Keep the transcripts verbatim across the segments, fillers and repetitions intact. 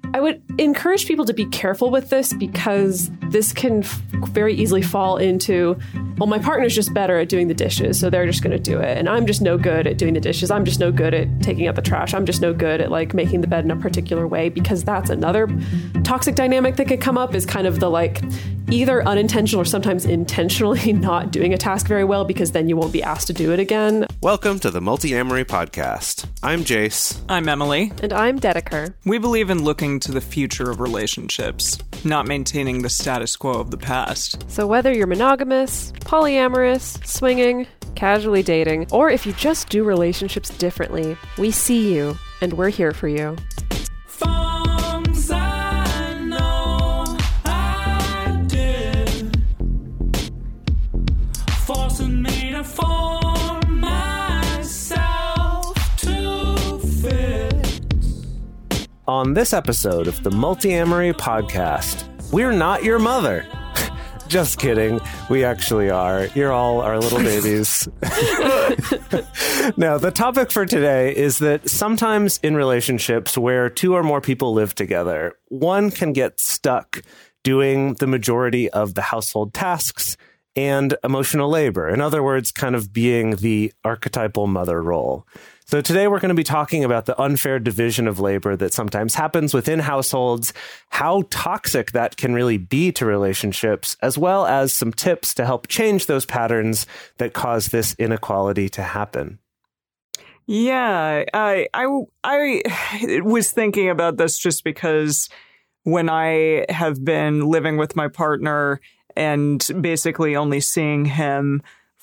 I would encourage people to be careful with this because this can f- very easily fall into, well, my partner's just better at doing the dishes, so they're just going to do it. And I'm just no good at doing the dishes. I'm just no good at taking out the trash. I'm just no good at like making the bed in a particular way, because that's another toxic dynamic that could come up, is kind of the like either unintentional or sometimes intentionally not doing a task very well, because then you won't be asked to do it again. Welcome to the Multi-Amory Podcast. I'm Jace. I'm Emily. And I'm Dedeker. We believe in looking to the future of relationships, not maintaining the status quo of the past. So whether you're monogamous, polyamorous, swinging, casually dating, or if you just do relationships differently, we see you and we're here for you. On this episode of the Multi-Amory Podcast, we're not your mother. Just kidding. We actually are. You're all our little babies. Now, the topic for today is that sometimes in relationships where two or more people live together, one can get stuck doing the majority of the household tasks and emotional labor. In other words, kind of being the archetypal mother role. So today we're going to be talking about the unfair division of labor that sometimes happens within households, how toxic that can really be to relationships, as well as some tips to help change those patterns that cause this inequality to happen. Yeah, I, I, I was thinking about this just because when I have been living with my partner and basically only seeing him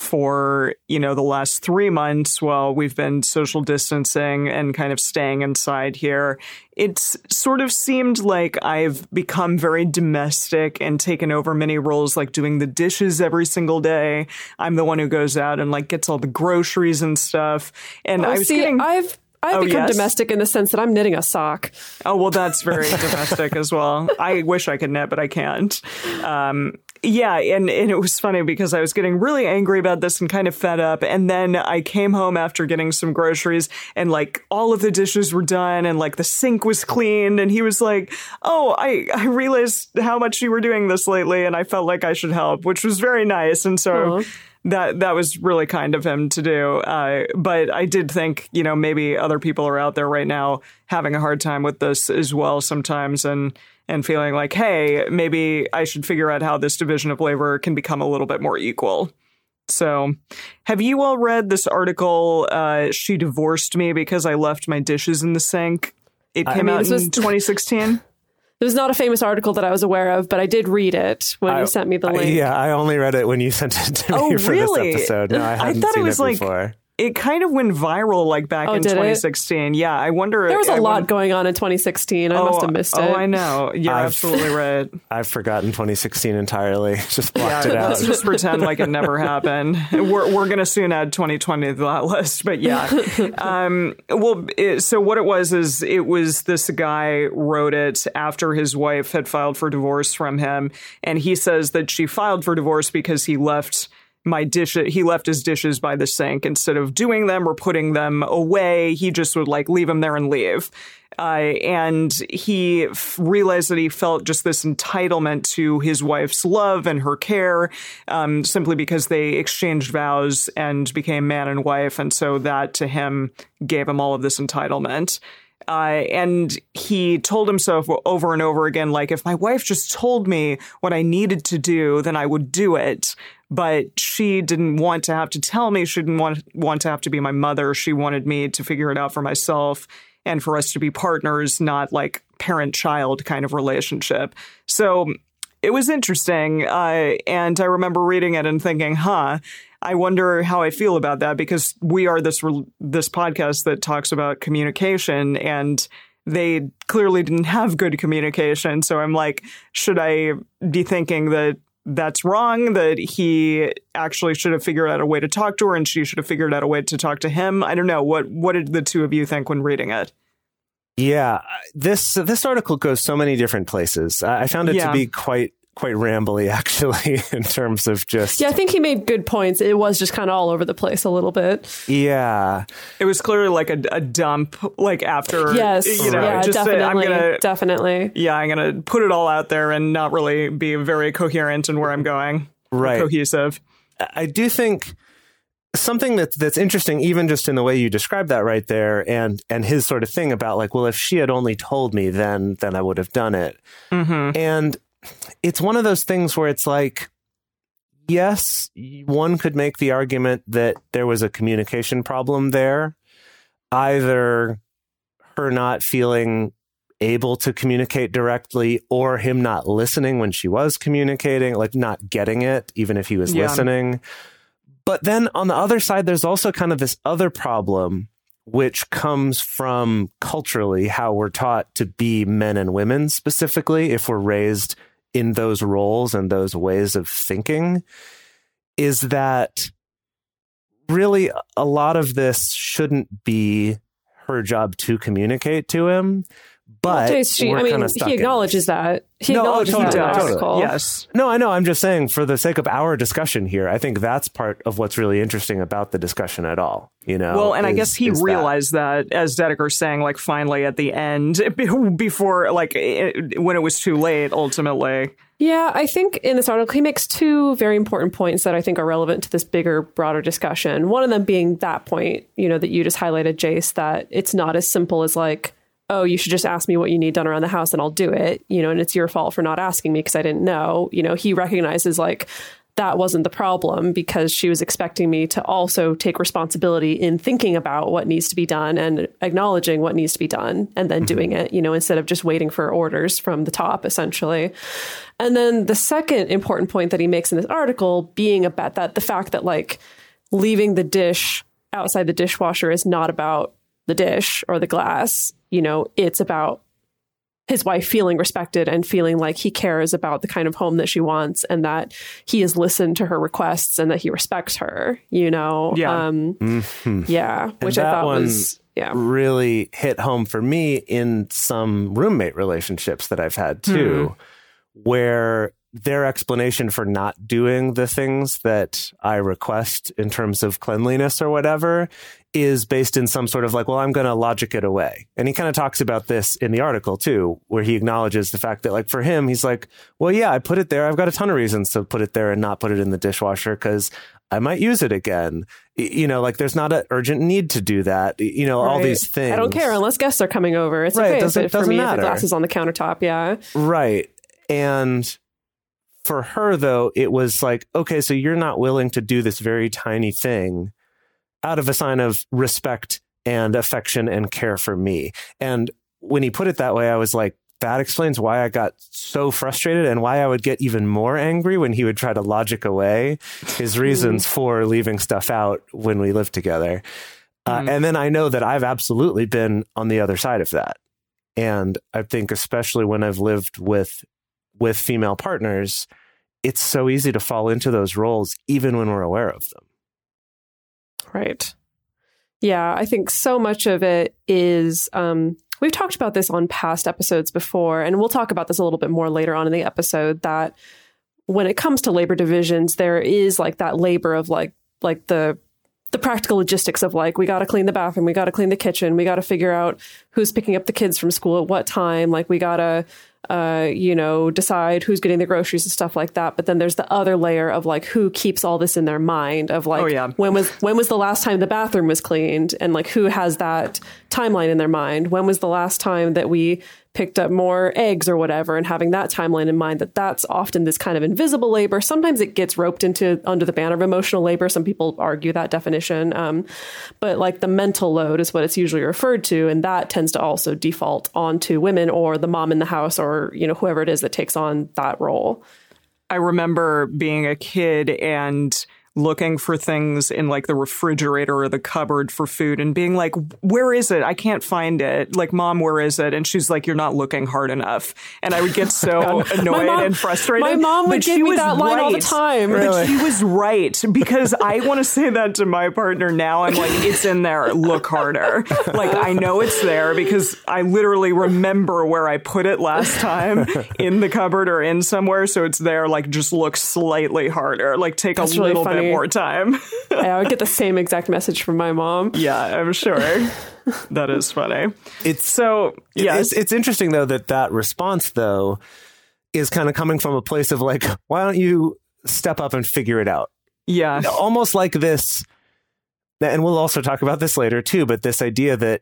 for, you know, the last three months while we've been social distancing and kind of staying inside here, it's sort of seemed like I've become very domestic and taken over many roles, like doing the dishes every single day. I'm the one who goes out and like gets all the groceries and stuff. And oh, I was see, getting... I've I've oh, become yes? domestic in the sense that I'm knitting a sock. Oh, well, that's very domestic as well. I wish I could knit, but I can't. Um, yeah, and, and it was funny because I was getting really angry about this and kind of fed up. And then I came home after getting some groceries and like all of the dishes were done and like the sink was cleaned. And he was like, oh, I, I realized how much you were doing this lately and I felt like I should help, which was very nice. And so... Aww. That that was really kind of him to do. Uh, but I did think, you know, maybe other people are out there right now having a hard time with this as well sometimes and and feeling like, hey, maybe I should figure out how this division of labor can become a little bit more equal. So have you all read this article, uh, She Divorced Me Because I Left My Dishes in the Sink? It came I mean, out in was... twenty sixteen. It was not a famous article that I was aware of, but I did read it when I, you sent me the link. I, yeah, I only read it when you sent it to me oh, for really? this episode. No, I hadn't I thought seen it was it like, before. It kind of went viral like back oh, in twenty sixteen. It? Yeah, I wonder. There was a I lot wonder, going on in twenty sixteen. I oh, must have missed oh, it. Oh, I know. You're I've, absolutely right. I've forgotten twenty sixteen entirely. Just blocked yeah, it out. Let's just pretend like it never happened. We're we're gonna soon add twenty twenty to that list. But yeah. um, well, it, so what it was is it was this guy wrote it after his wife had filed for divorce from him, and he says that she filed for divorce because he left. My dish, he left his dishes by the sink instead of doing them or putting them away. He just would like leave them there and leave. Uh, and he f- realized that he felt just this entitlement to his wife's love and her care, um, simply because they exchanged vows and became man and wife. And so that to him gave him all of this entitlement. Uh, and he told himself over and over again, like, if my wife just told me what I needed to do, then I would do it. But she didn't want to have to tell me. She didn't want, want to have to be my mother. She wanted me to figure it out for myself and for us to be partners, not like parent-child kind of relationship. So it was interesting. Uh, and I remember reading it and thinking, huh, I wonder how I feel about that, because we are this this podcast that talks about communication, and they clearly didn't have good communication. So I'm like, should I be thinking that that's wrong, that he actually should have figured out a way to talk to her and she should have figured out a way to talk to him? I don't know. What what did the two of you think when reading it? Yeah, this this article goes so many different places. I found it yeah. to be quite quite rambly, actually, in terms of just... Yeah, I think he made good points. It was just kind of all over the place a little bit. Yeah. It was clearly like a, a dump, like after... Yes, you know, yeah, just definitely, say, I'm gonna, definitely. Yeah, I'm going to put it all out there and not really be very coherent in where I'm going. Right. Cohesive. I do think something that's that's interesting, even just in the way you described that right there, and and his sort of thing about like, well, if she had only told me, then then I would have done it. Mm-hmm. And it's one of those things where it's like, yes, one could make the argument that there was a communication problem there, either her not feeling able to communicate directly or him not listening when she was communicating, like not getting it, even if he was yeah. listening. But then on the other side, there's also kind of this other problem, which comes from culturally how we're taught to be men and women, specifically if we're raised in those roles and those ways of thinking, is that really a lot of this shouldn't be her job to communicate to him. But well, she, I mean, he acknowledges that. He no, acknowledges oh, totally, that in the totally. article. Yes. No, I know. I'm just saying, for the sake of our discussion here, I think that's part of what's really interesting about the discussion at all. You know, well, and is, I guess he realized that. that, as Dedeker's saying, like finally at the end, before like it, when it was too late, ultimately. Yeah, I think in this article, he makes two very important points that I think are relevant to this bigger, broader discussion. One of them being that point, you know, that you just highlighted, Jace, that it's not as simple as like, oh, you should just ask me what you need done around the house and I'll do it, you know, and it's your fault for not asking me because I didn't know. You know, he recognizes like that wasn't the problem because she was expecting me to also take responsibility in thinking about what needs to be done and acknowledging what needs to be done and then doing it, you know, instead of just waiting for orders from the top, essentially. And then the second important point that he makes in this article being about that the fact that like leaving the dish outside the dishwasher is not about the dish or the glass. You know, it's about his wife feeling respected and feeling like he cares about the kind of home that she wants and that he has listened to her requests and that he respects her, you know? Yeah. Um, mm-hmm. Yeah. Which and I thought one was yeah. really hit home for me in some roommate relationships that I've had too, mm. where their explanation for not doing the things that I request in terms of cleanliness or whatever is based in some sort of like, well, I'm going to logic it away. And he kind of talks about this in the article too, where he acknowledges the fact that like for him, he's like, well, yeah, I put it there. I've got a ton of reasons to put it there and not put it in the dishwasher because I might use it again. You know, like there's not an urgent need to do that. You know, right. all these things. I don't care unless guests are coming over. It's right, okay it doesn't, if it, for doesn't me matter. if the glass is on the countertop. Yeah. Right. And for her, though, it was like, OK, so you're not willing to do this very tiny thing out of a sign of respect and affection and care for me. And when he put it that way, I was like, that explains why I got so frustrated and why I would get even more angry when he would try to logic away his reasons for leaving stuff out when we lived together. Mm-hmm. Uh, and then I know that I've absolutely been on the other side of that. And I think especially when I've lived with with female partners, it's so easy to fall into those roles, even when we're aware of them. Right. Yeah, I think so much of it is, um, we've talked about this on past episodes before, and we'll talk about this a little bit more later on in the episode, that when it comes to labor divisions, there is like that labor of like, like the, the practical logistics of like, we got to clean the bathroom, we got to clean the kitchen, we got to figure out who's picking up the kids from school at what time. Like we got to, uh, you know, decide who's getting the groceries and stuff like that. But then there's the other layer of like, who keeps all this in their mind of like, oh, yeah. when was, when was the last time the bathroom was cleaned? And like, who has that timeline in their mind? When was the last time that we picked up more eggs or whatever, and having that timeline in mind, that that's often this kind of invisible labor. Sometimes it gets roped into under the banner of emotional labor. Some people argue that definition. Um, but like the mental load is what it's usually referred to. And that tends to also default onto women or the mom in the house or, you know, whoever it is that takes on that role. I remember being a kid and looking for things in like the refrigerator or the cupboard for food and being like, where is it? I can't find it. Like, Mom, where is it? And she's like, you're not looking hard enough. And I would get so annoyed mom, and frustrated. My mom would but give she me was that line right. all the time. But she was right, because I want to say that to my partner now. I'm like, it's in there. Look harder. Like, I know it's there because I literally remember where I put it last time in the cupboard or in somewhere. So it's there. Like, just look slightly harder. Like, take That's a really little funny. bit more time. I would get the same exact message from my mom. Yeah, I'm sure. That is funny. It's so, yes. It's, it's interesting, though, that that response, though, is kind of coming from a place of like, why don't you step up and figure it out? Yeah. Almost like this. And we'll also talk about this later, too. But this idea that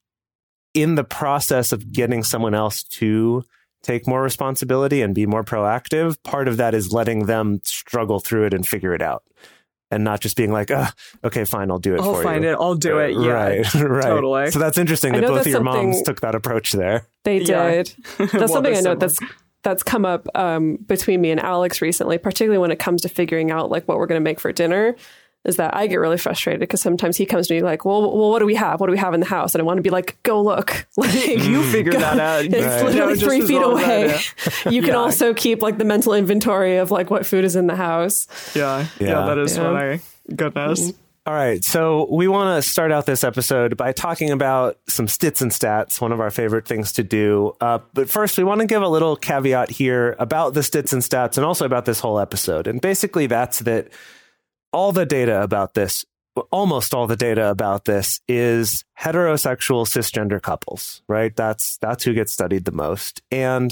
in the process of getting someone else to take more responsibility and be more proactive, part of that is letting them struggle through it and figure it out. And not just being like, oh, okay, fine, I'll do it I'll for you. I'll find it. I'll do it. Yeah, right, right. Totally. So that's interesting I that know both of that's your moms something- took that approach there. They Yeah. did. That's Well, something I there's know someone- that's that's come up um, between me and Alex recently, particularly when it comes to figuring out like what we're going to make for dinner. Is that I get really frustrated because sometimes he comes to me like, well, well, what do we have? What do we have in the house? And I want to be like, go look. Like, You figure that out. it's Right. literally No, just three as feet well as I away. You can Yeah. also keep like the mental inventory of like what food is in the house. Yeah. Yeah, Yeah. that is Yeah. funny. Goodness. All right, so we want to start out this episode by talking about some stits and stats, one of our favorite things to do. Uh, but first, we want to give a little caveat here about the stits and stats and also about this whole episode. And basically, that's that all the data about this, almost all the data about this, is heterosexual cisgender couples, right? That's that's who gets studied the most. And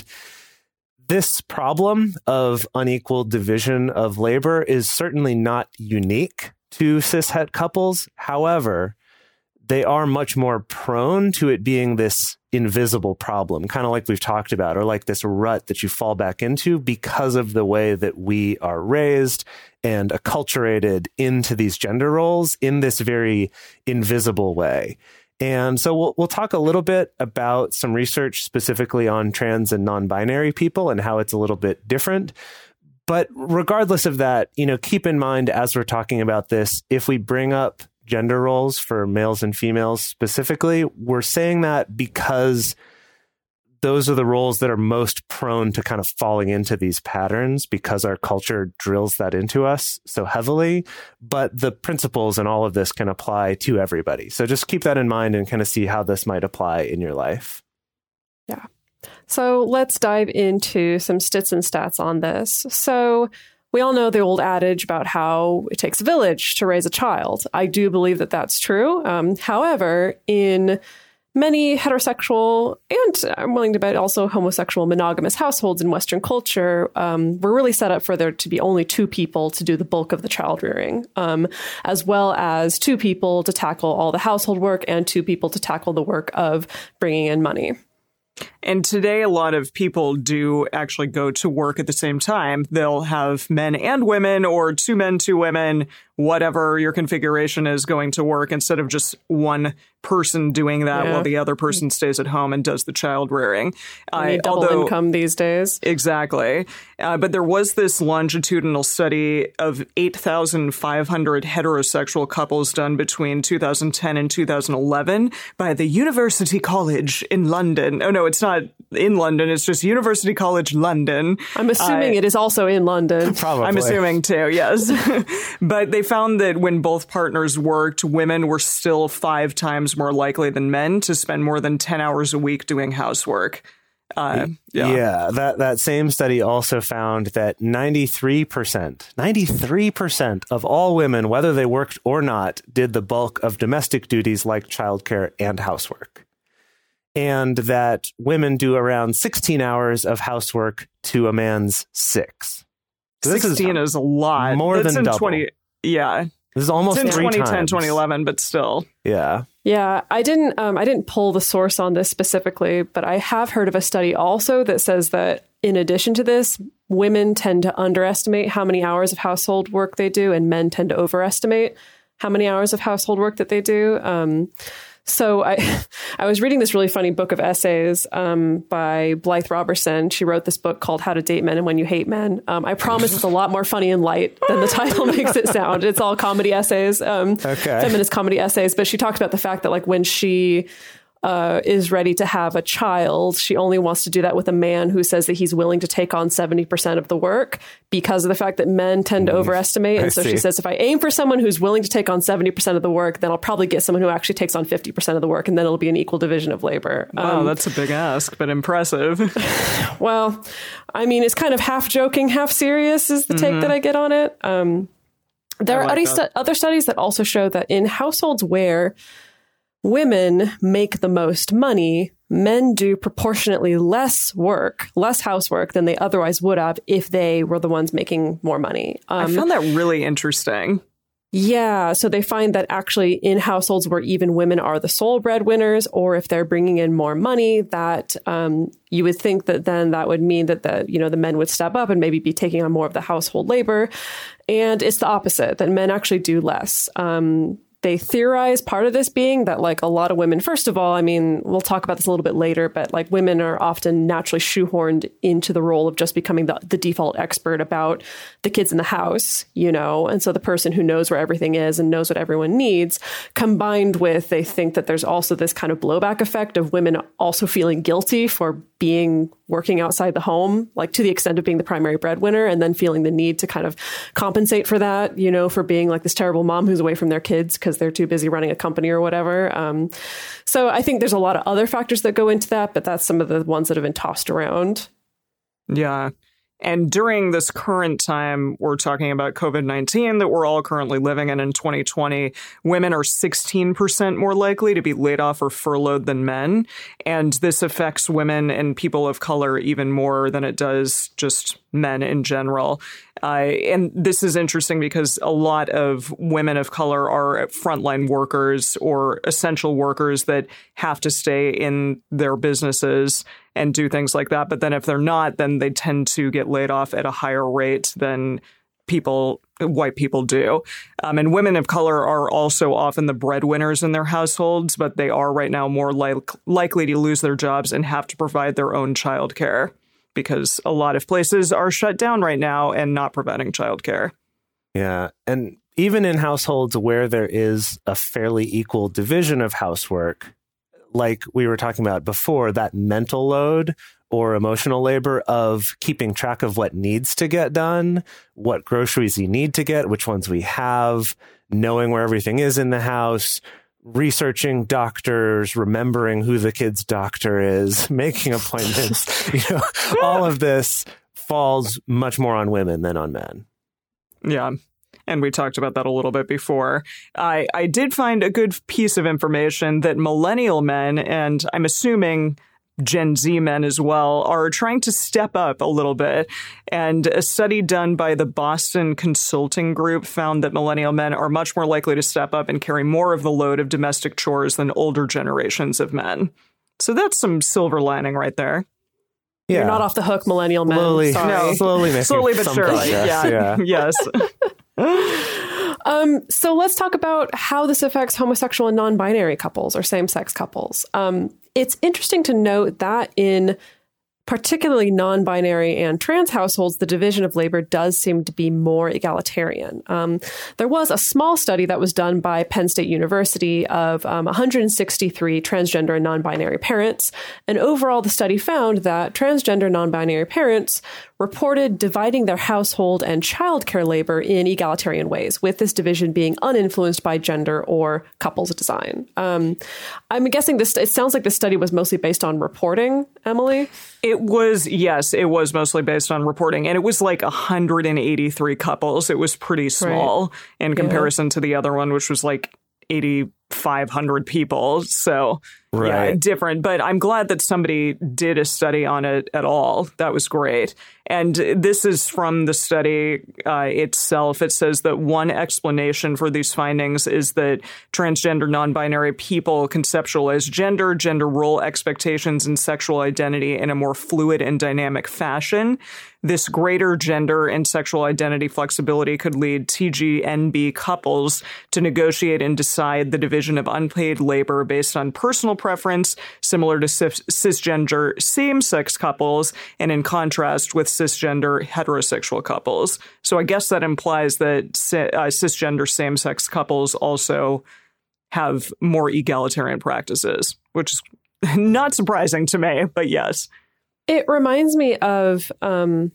this problem of unequal division of labor is certainly not unique to cishet couples. However, they are much more prone to it being this invisible problem, kind of like we've talked about, or like this rut that you fall back into because of the way that we are raised and acculturated into these gender roles in this very invisible way. And so we'll we'll talk a little bit about some research specifically on trans and non-binary people and how it's a little bit different. But regardless of that, you know, keep in mind as we're talking about this, if we bring up gender roles for males and females specifically, we're saying that because those are the roles that are most prone to kind of falling into these patterns because our culture drills that into us so heavily. But the principles and all of this can apply to everybody. So just keep that in mind and kind of see how this might apply in your life. Yeah. So let's dive into some stits and stats on this. So we all know the old adage about how it takes a village to raise a child. I do believe that that's true. Um, however, in many heterosexual and I'm willing to bet also homosexual monogamous households in Western culture, um, we're really set up for there to be only two people to do the bulk of the child rearing, um, as well as two people to tackle all the household work and two people to tackle the work of bringing in money. And today, a lot of people do actually go to work at the same time. They'll have men and women or two men, two women, whatever your configuration is going to work instead of just one person doing that Yeah. while the other person stays at home and does the child rearing. I need double although, income these days. Exactly. Uh, but there was this longitudinal study of eight thousand five hundred heterosexual couples done between two thousand ten and two thousand eleven by the University College in London. Oh, no, it's not in London. It's just University College London. I'm assuming Uh, it is also in London. Probably. I'm assuming too, yes. But they found that when both partners worked, women were still five times more likely than men to spend more than ten hours a week doing housework. Uh, yeah. Yeah, that, that same study also found that ninety-three percent, ninety-three percent of all women, whether they worked or not, did the bulk of domestic duties like childcare and housework. And that women do around sixteen hours of housework to a man's six. So this sixteen is, is a lot. more That's than in double. twenty. Yeah. This is almost It's in three twenty ten, times. twenty eleven, but still. Yeah. Yeah, I didn't um, I didn't pull the source on this specifically, but I have heard of a study also that says that in addition to this, women tend to underestimate how many hours of household work they do, and men tend to overestimate how many hours of household work that they do. Um, So I I was reading this really funny book of essays um, by Blythe Robertson. She wrote this book called How to Date Men and When You Hate Men. Um, I promise it's a lot more funny and light than the title makes it sound. It's all comedy essays, um, okay. feminist comedy essays. But she talked about the fact that like when she uh, is ready to have a child, she only wants to do that with a man who says that he's willing to take on seventy percent of the work because of the fact that men tend to mm, overestimate. And I so see. She says, if I aim for someone who's willing to take on seventy percent of the work, then I'll probably get someone who actually takes on fifty percent of the work, and then it'll be an equal division of labor. Wow, um, that's a big ask, but impressive. Well, I mean, it's kind of half joking, half serious is the mm-hmm. take that I get on it. Um, there I are like other, stu- other studies that also show that in households where women make the most money, men do proportionately less work, less housework than they otherwise would have if they were the ones making more money. Um, I found that really interesting. Yeah. So they find that actually in households where even women are the sole breadwinners, or if they're bringing in more money, that um, you would think that then that would mean that the, you know, the men would step up and maybe be taking on more of the household labor. And it's the opposite, that men actually do less. Um, They theorize part of this being that like a lot of women, first of all, I mean, we'll talk about this a little bit later, but like women are often naturally shoehorned into the role of just becoming the, the default expert about the kids in the house, you know, and so the person who knows where everything is and knows what everyone needs, combined with they think that there's also this kind of blowback effect of women also feeling guilty for being working outside the home, like to the extent of being the primary breadwinner, and then feeling the need to kind of compensate for that, you know, for being like this terrible mom who's away from their kids because they're too busy running a company or whatever. Um, so I think there's a lot of other factors that go into that, but that's some of the ones that have been tossed around. Yeah. And during this current time, we're talking about COVID nineteen that we're all currently living in in twenty twenty. Women are sixteen percent more likely to be laid off or furloughed than men. And this affects women and people of color even more than it does just men in general. Uh, and this is interesting because a lot of women of color are frontline workers or essential workers that have to stay in their businesses and do things like that. But then if they're not, then they tend to get laid off at a higher rate than people, white people do. Um, and women of color are also often the breadwinners in their households, but they are right now more like, likely to lose their jobs and have to provide their own childcare, because a lot of places are shut down right now and not providing childcare. Yeah. And even in households where there is a fairly equal division of housework, like we were talking about before, that mental load or emotional labor of keeping track of what needs to get done, what groceries you need to get, which ones we have, knowing where everything is in the house, researching doctors, remembering who the kid's doctor is, making appointments, you know, all of this falls much more on women than on men. Yeah. And we talked about that a little bit before. I, I did find a good piece of information that millennial men, and I'm assuming Gen Z men as well, are trying to step up a little bit. And a study done by the Boston Consulting Group found that millennial men are much more likely to step up and carry more of the load of domestic chores than older generations of men. So that's some silver lining right there. Yeah. You're not off the hook, millennial men. Slowly, Sorry. No, slowly, making slowly but some surely. progress. Yeah. Yeah. Yes. um, so let's talk about how this affects homosexual and non-binary couples or same-sex couples. Um, it's interesting to note that in particularly non-binary and trans households, the division of labor does seem to be more egalitarian. Um, there was a small study that was done by Penn State University of um, one hundred sixty-three transgender and non-binary parents. And overall, the study found that transgender non-binary parents reported dividing their household and childcare labor in egalitarian ways, with this division being uninfluenced by gender or couples design. Um, I'm guessing this, it sounds like this study was mostly based on reporting, Emily? It was, yes, it was mostly based on reporting. And it was like one hundred eighty-three couples. It was pretty small right. in comparison yeah. to the other one, which was like eighty-five hundred people. So Right. Yeah, different. But I'm glad that somebody did a study on it at all. That was great. And this is from the study uh, itself. It says that one explanation for these findings is that transgender non-binary people conceptualize gender, gender role expectations, and sexual identity in a more fluid and dynamic fashion. This greater gender and sexual identity flexibility could lead T G N B couples to negotiate and decide the division of unpaid labor based on personal preference, similar to cis- cisgender same-sex couples, and in contrast with cisgender heterosexual couples. So I guess that implies that ci- uh, cisgender same-sex couples also have more egalitarian practices, which is not surprising to me, but yes. It reminds me of, um,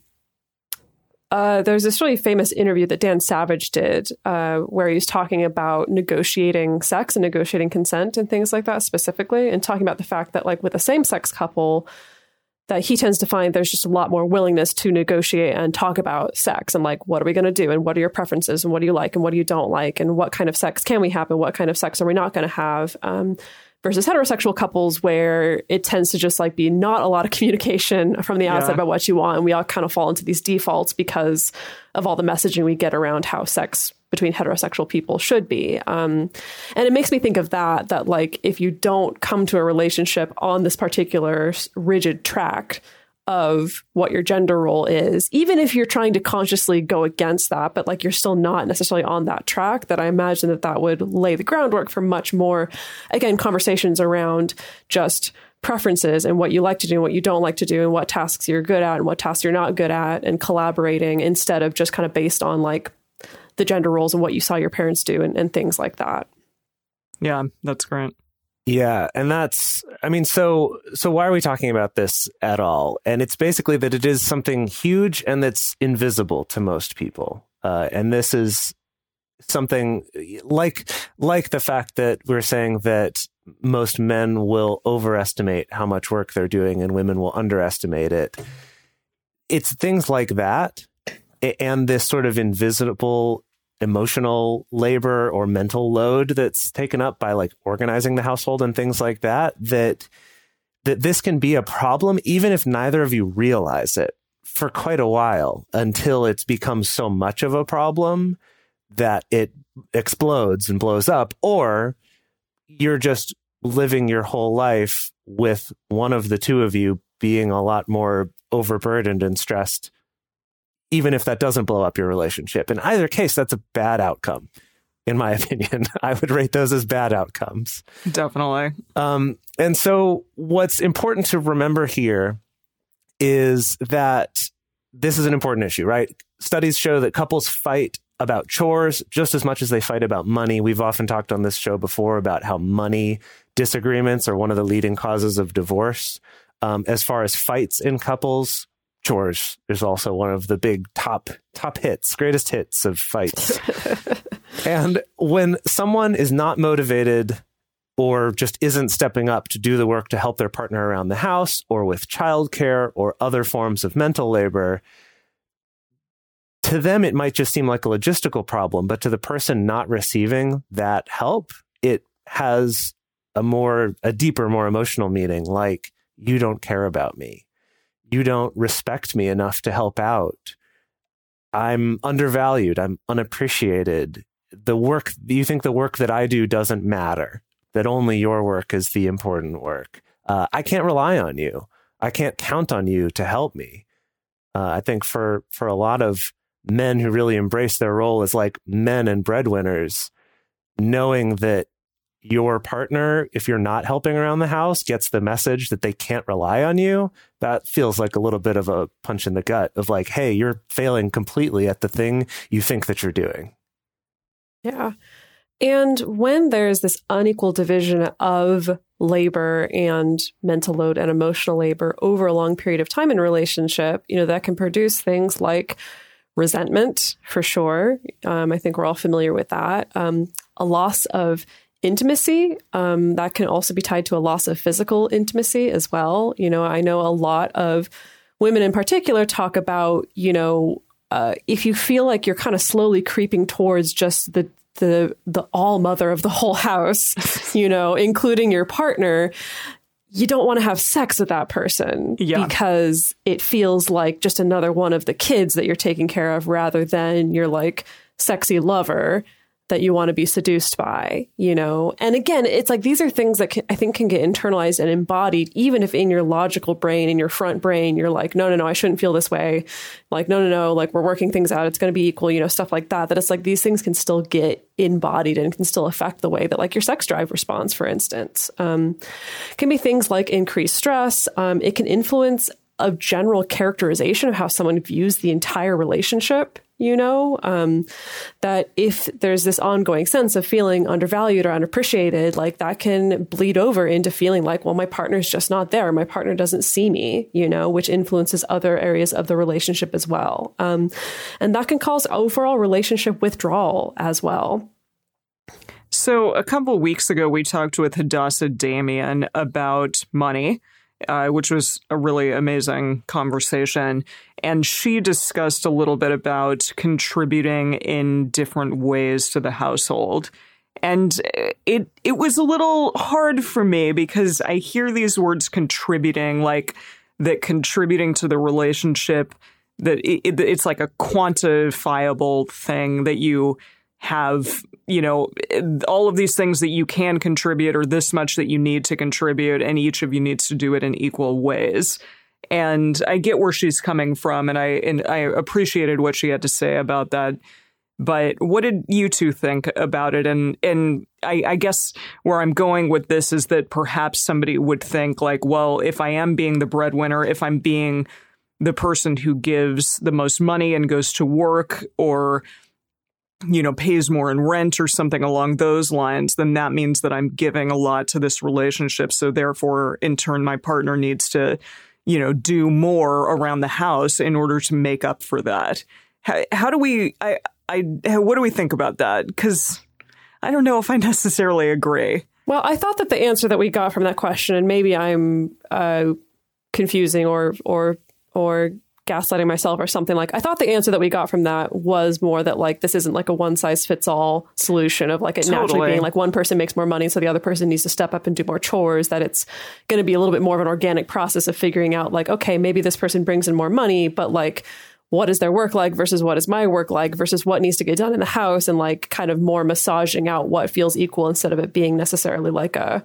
uh, there's this really famous interview that Dan Savage did uh, where he was talking about negotiating sex and negotiating consent and things like that specifically, and talking about the fact that like with a same-sex couple, that he tends to find there's just a lot more willingness to negotiate and talk about sex and like, what are we going to do? And what are your preferences? And what do you like? And what do you don't like? And what kind of sex can we have? And what kind of sex are we not going to have? Um, versus heterosexual couples where it tends to just like be not a lot of communication from the outside yeah. about what you want. And we all kind of fall into these defaults because of all the messaging we get around how sex between heterosexual people should be. Um, and it makes me think of that, that like, if you don't come to a relationship on this particular rigid track of what your gender role is, even if you're trying to consciously go against that, but like you're still not necessarily on that track, that I imagine that that would lay the groundwork for much more, again, conversations around just preferences and what you like to do and what you don't like to do and what tasks you're good at and what tasks you're not good at, and collaborating instead of just kind of based on like the gender roles and what you saw your parents do and, and things like that. Yeah, that's great. Yeah. And that's, I mean, so, so why are we talking about this at all? And it's basically that it is something huge and that's invisible to most people. Uh, and this is something like, like the fact that we're saying that most men will overestimate how much work they're doing and women will underestimate it. It's things like that and this sort of invisible emotional labor or mental load that's taken up by like organizing the household and things like that, that that this can be a problem, even if neither of you realize it, for quite a while, until it's become so much of a problem that it explodes and blows up, or you're just living your whole life with one of the two of you being a lot more overburdened and stressed, even if that doesn't blow up your relationship. In either case, that's a bad outcome, in my opinion. I would rate those as bad outcomes. Definitely. Um, and so what's important to remember here is that this is an important issue, right? Studies show that couples fight about chores just as much as they fight about money. We've often talked on this show before about how money disagreements are one of the leading causes of divorce. Um, as far as fights in couples, chores is also one of the big top top hits, greatest hits of fights. And when someone is not motivated or just isn't stepping up to do the work to help their partner around the house or with childcare or other forms of mental labor, to them, it might just seem like a logistical problem. But to the person not receiving that help, it has a more, a deeper, more emotional meaning, like, you don't care about me. You don't respect me enough to help out. I'm undervalued. I'm unappreciated. The work, you think the work that I do doesn't matter, that only your work is the important work. Uh, I can't rely on you. I can't count on you to help me. Uh, I think for, for a lot of men who really embrace their role as like men and breadwinners, knowing that your partner, if you're not helping around the house, gets the message that they can't rely on you, that feels like a little bit of a punch in the gut of like, hey, you're failing completely at the thing you think that you're doing. Yeah. And when there's this unequal division of labor and mental load and emotional labor over a long period of time in a relationship, you know, that can produce things like resentment, for sure. Um, I think we're all familiar with that. Um, a loss of intimacy, um, that can also be tied to a loss of physical intimacy as well. You know, I know a lot of women in particular talk about, you know, uh, if you feel like you're kind of slowly creeping towards just the the the all mother of the whole house, you know, including your partner, you don't want to have sex with that person yeah. because it feels like just another one of the kids that you're taking care of rather than your like sexy lover that you want to be seduced by, you know? And again, it's like, these are things that can, I think can get internalized and embodied, even if in your logical brain, in your front brain, you're like, no, no, no, I shouldn't feel this way. Like, no, no, no, like we're working things out. It's going to be equal, you know, stuff like that, that it's like, these things can still get embodied and can still affect the way that like your sex drive responds, for instance. Um, can be things like increased stress. Um, it can influence a general characterization of how someone views the entire relationship. You know, um, that if there's this ongoing sense of feeling undervalued or unappreciated, like that can bleed over into feeling like, well, my partner's just not there. My partner doesn't see me, you know, which influences other areas of the relationship as well. Um, and that can cause overall relationship withdrawal as well. So a couple of weeks ago, we talked with Hadassah Damian about money. Uh, which was a really amazing conversation. And she discussed a little bit about contributing in different ways to the household. And it it was a little hard for me because I hear these words contributing, like that contributing to the relationship, that it, it, it's like a quantifiable thing that you have, you know, all of these things that you can contribute or this much that you need to contribute, and each of you needs to do it in equal ways. And I get where she's coming from, and I and I appreciated what she had to say about that. But what did you two think about it? And and I, I guess where I'm going with this is that perhaps somebody would think like, well, if I am being the breadwinner, if I'm being the person who gives the most money and goes to work, or you know, pays more in rent or something along those lines, then that means that I'm giving a lot to this relationship. So therefore, in turn, my partner needs to, you know, do more around the house in order to make up for that. How, how do we, I, I, what do we think about that? Because I don't know if I necessarily agree. Well, I thought that the answer that we got from that question, and maybe I'm uh, confusing or, or, or, gaslighting myself or something, like I thought the answer that we got from that was more that like this isn't like a one size fits all solution of like it totally. naturally being like one person makes more money so the other person needs to step up and do more chores, that it's going to be a little bit more of an organic process of figuring out like, okay, maybe this person brings in more money, but like what is their work like versus what is my work like versus what needs to get done in the house, and like kind of more massaging out what feels equal instead of it being necessarily like a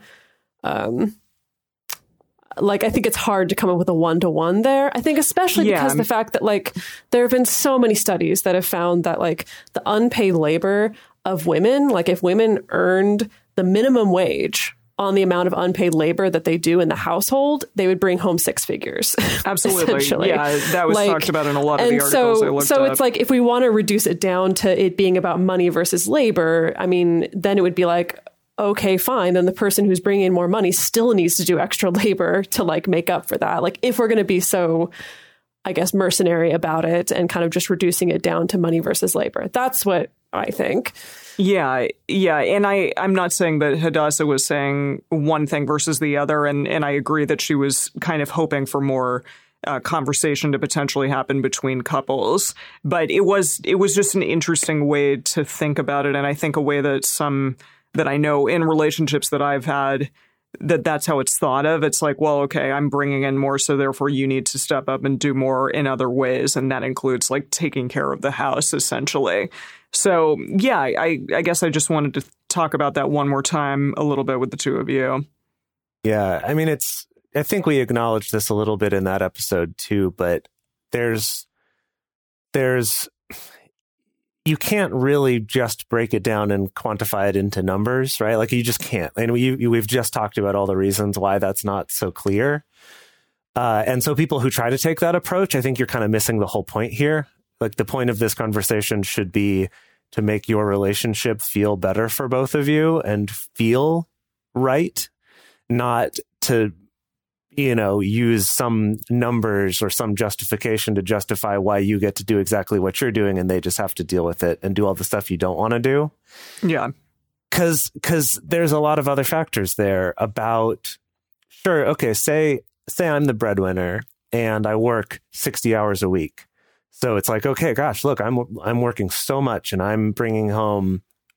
um like, I think it's hard to come up with a one-to-one there. I think especially yeah. because the fact that, like, there have been so many studies that have found that, like, the unpaid labor of women, like, if women earned the minimum wage on the amount of unpaid labor that they do in the household, they would bring home six figures. Absolutely. Yeah, that was like, talked about in a lot of the articles so, I looked So up. it's like, if we want to reduce it down to it being about money versus labor, I mean, then it would be like, okay, fine. Then the person who's bringing in more money still needs to do extra labor to like make up for that. Like if we're going to be so, I guess, mercenary about it and kind of just reducing it down to money versus labor. That's what I think. Yeah, yeah. And I, I'm not saying that Hadassah was saying one thing versus the other. And, and I agree that she was kind of hoping for more uh, conversation to potentially happen between couples. But it was it was just an interesting way to think about it. And I think a way that some that I know in relationships that I've had, that that's how it's thought of. It's like, well, okay, I'm bringing in more, so therefore you need to step up and do more in other ways. And that includes like taking care of the house, essentially. So, yeah, I, I guess I just wanted to talk about that one more time a little bit with the two of you. Yeah, I mean, it's, I think we acknowledged this a little bit in that episode too, but there's, there's, you can't really just break it down and quantify it into numbers, right? Like you just can't. And we, you, we've just talked about all the reasons why that's not so clear. Uh, and so people who try to take that approach, I think you're kind of missing the whole point here. Like the point of this conversation should be to make your relationship feel better for both of you and feel right, not to, you know, use some numbers or some justification to justify why you get to do exactly what you're doing and they just have to deal with it and do all the stuff you don't want to do. Yeah. Cause, cause there's a lot of other factors there about, sure. Okay. Say, say I'm the breadwinner and I work sixty hours a week. So it's like, okay, gosh, look, I'm, I'm working so much and I'm bringing home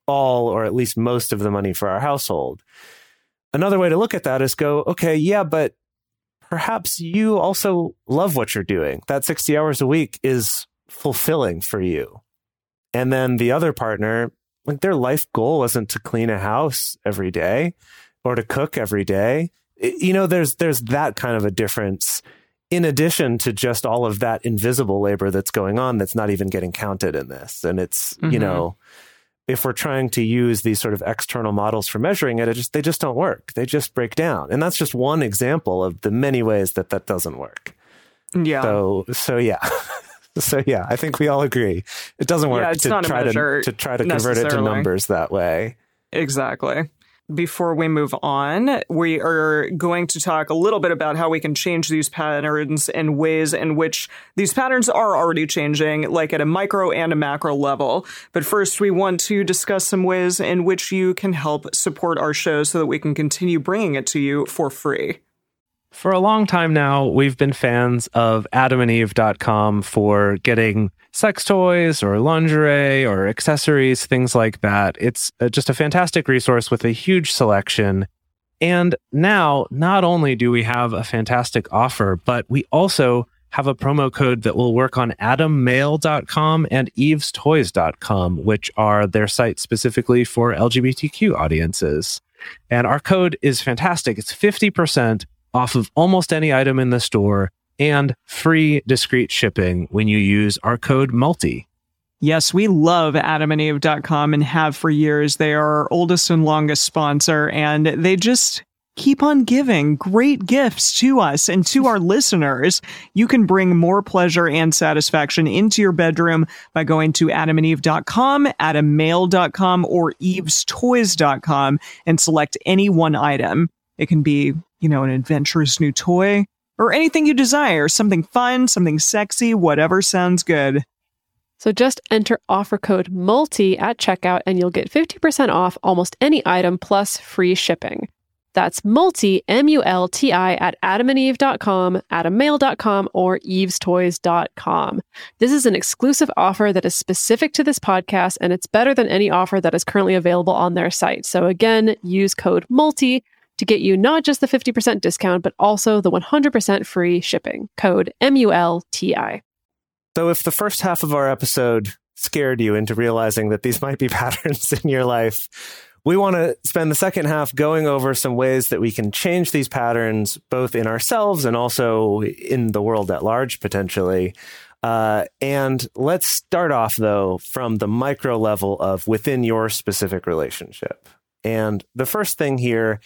all or at least most of the money for our household. Another way to look at that is go, okay, yeah, but perhaps you also love what you're doing. That sixty hours a week is fulfilling for you. And then the other partner, like their life goal wasn't to clean a house every day or to cook every day. It, you know, there's there's that kind of a difference in addition to just all of that invisible labor that's going on that's not even getting counted in this. And it's, mm-hmm. you know, if we're trying to use these sort of external models for measuring it, it just they just don't work. They just break down. And that's just one example of the many ways that that doesn't work. Yeah. So, so yeah. so, yeah, I think we all agree. It doesn't work yeah, it's to, not try to, to try to convert it to numbers that way. Exactly. Before we move on, we are going to talk a little bit about how we can change these patterns and ways in which these patterns are already changing, like at a micro and a macro level. But first, we want to discuss some ways in which you can help support our show so that we can continue bringing it to you for free. For a long time now, we've been fans of adam and eve dot com for getting sex toys or lingerie or accessories, things like that. It's just a fantastic resource with a huge selection. And now, not only do we have a fantastic offer, but we also have a promo code that will work on adam mail dot com and eves toys dot com, which are their sites specifically for L G B T Q audiences. And our code is fantastic. It's fifty percent off of almost any item in the store and free discreet shipping when you use our code MULTI. Yes, we love adam and eve dot com and have for years. They are our oldest and longest sponsor, and they just keep on giving great gifts to us and to our listeners. You can bring more pleasure and satisfaction into your bedroom by going to adam and eve dot com, adam mail dot com, or eves toys dot com and select any one item. It can be, you know, an adventurous new toy or anything you desire, something fun, something sexy, whatever sounds good. So just enter offer code MULTI at checkout and you'll get fifty percent off almost any item plus free shipping. That's MULTI, M U L T I, at adam and eve dot com, adam mail dot com, or eves toys dot com. This is an exclusive offer that is specific to this podcast, and it's better than any offer that is currently available on their site. So again, use code MULTI to get you not just the fifty percent discount, but also the one hundred percent free shipping. Code M U L T I. So if the first half of our episode scared you into realizing that these might be patterns in your life, we want to spend the second half going over some ways that we can change these patterns, both in ourselves and also in the world at large, potentially. Uh, and let's start off, though, from the micro level of within your specific relationship. And the first thing here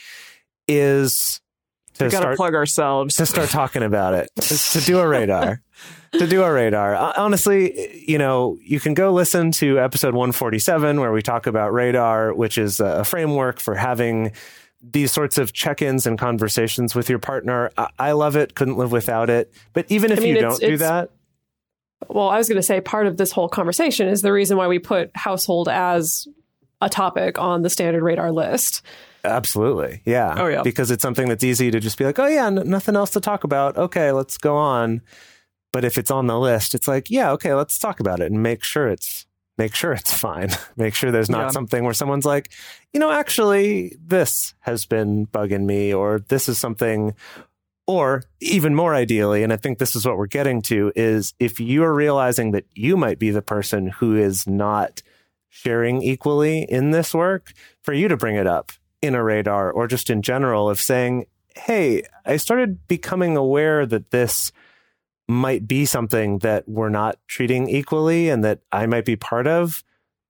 is to we gotta start, plug ourselves. to start talking about it, to do a radar. To do a radar. Honestly, you know, you can go listen to episode one forty-seven where we talk about radar, which is a framework for having these sorts of check-ins and conversations with your partner. I love it. Couldn't live without it. But even if I mean, you it's, don't it's, do that. Well, I was going to say part of this whole conversation is the reason why we put household as a topic on the standard radar list. Absolutely. Yeah. Oh, yeah. Because it's something that's easy to just be like, oh, yeah, n- nothing else to talk about. OK, let's go on. But if it's on the list, it's like, yeah, OK, let's talk about it and make sure it's make sure it's fine. Make sure there's not yeah. something where someone's like, you know, actually, this has been bugging me, or this is something, or even more ideally. And I think this is what we're getting to, is if you are realizing that you might be the person who is not sharing equally in this work, for you to bring it up in a radar or just in general of saying, hey, I started becoming aware that this might be something that we're not treating equally and that I might be part of.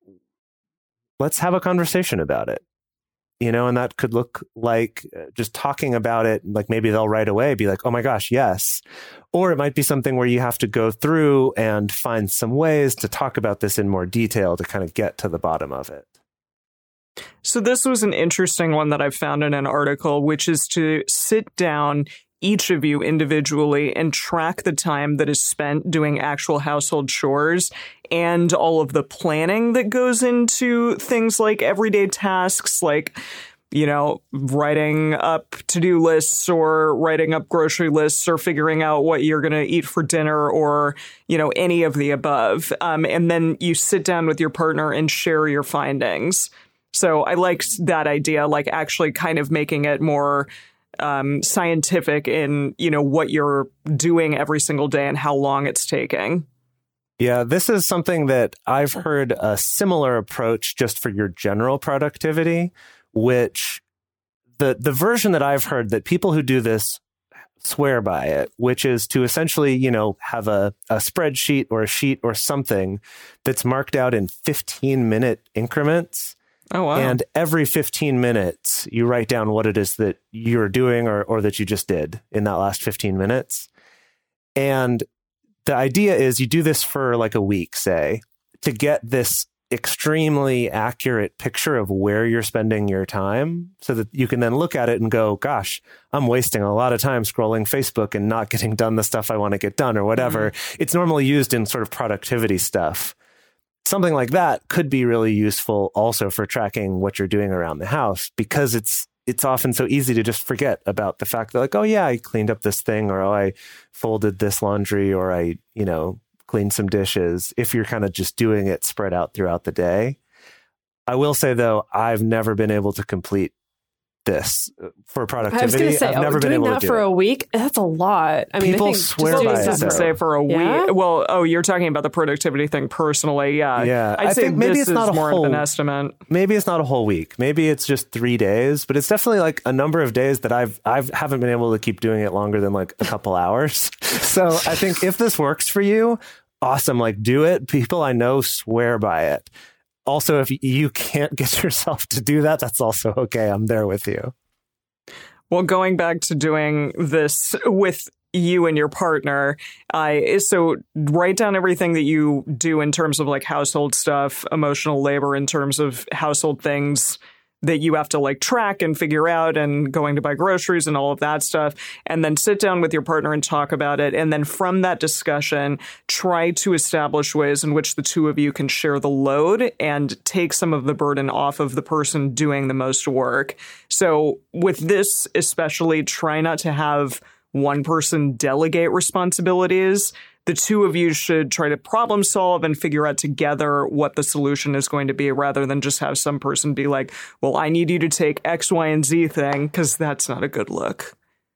Let's have a conversation about it. You know, and that could look like just talking about it, like maybe they'll right away be like, oh my gosh, yes. Or it might be something where you have to go through and find some ways to talk about this in more detail to kind of get to the bottom of it. So this was an interesting one that I found in an article, which is to sit down, each of you individually, and track the time that is spent doing actual household chores and all of the planning that goes into things like everyday tasks, like you know, writing up to-do lists or writing up grocery lists or figuring out what you're going to eat for dinner or, you know, any of the above. Um, and then you sit down with your partner and share your findings. So I liked that idea, like actually kind of making it more um, scientific in, you know, what you're doing every single day and how long it's taking. Yeah, this is something that I've heard a similar approach just for your general productivity, which the the version that I've heard that people who do this swear by it, which is to essentially, you know, have a, a spreadsheet or a sheet or something that's marked out in fifteen minute increments. Oh, wow. And every fifteen minutes, you write down what it is that you're doing or, or that you just did in that last fifteen minutes. And the idea is you do this for like a week, say, to get this extremely accurate picture of where you're spending your time so that you can then look at it and go, gosh, I'm wasting a lot of time scrolling Facebook and not getting done the stuff I want to get done or whatever. Mm-hmm. It's normally used in sort of productivity stuff. Something like that could be really useful also for tracking what you're doing around the house, because it's it's often so easy to just forget about the fact that, like, oh, yeah, I cleaned up this thing, or oh, I folded this laundry, or I, you know, cleaned some dishes, if you're kind of just doing it spread out throughout the day. I will say, though, I've never been able to complete this for productivity. I was going to say, I've oh, never been doing able that to do for it. a week, that's a lot. I mean, People I think swear just by doing it, stuff though. To say for a Yeah? week. Well, oh, you're talking about the productivity thing personally. Yeah. Yeah. I'd I say think maybe this it's not is a more whole- of an estimate. Maybe it's not a whole week. Maybe it's just three days, but it's definitely like a number of days that I've I've haven't been able to keep doing it longer than like a couple hours. So I think if this works for you, awesome. Like, do it. People I know swear by it. Also, if you can't get yourself to do that, that's also okay. I'm there with you. Well, going back to doing this with you and your partner, uh, so write down everything that you do in terms of like household stuff, emotional labor, in terms of household things that you have to like track and figure out, and going to buy groceries and all of that stuff. And then sit down with your partner and talk about it. And then from that discussion, try to establish ways in which the two of you can share the load and take some of the burden off of the person doing the most work. So with this, especially, try not to have one person delegate responsibilities. The two of you should try to problem solve and figure out together what the solution is going to be, rather than just have some person be like, well, I need you to take X, Y, and Z thing, because that's not a good look.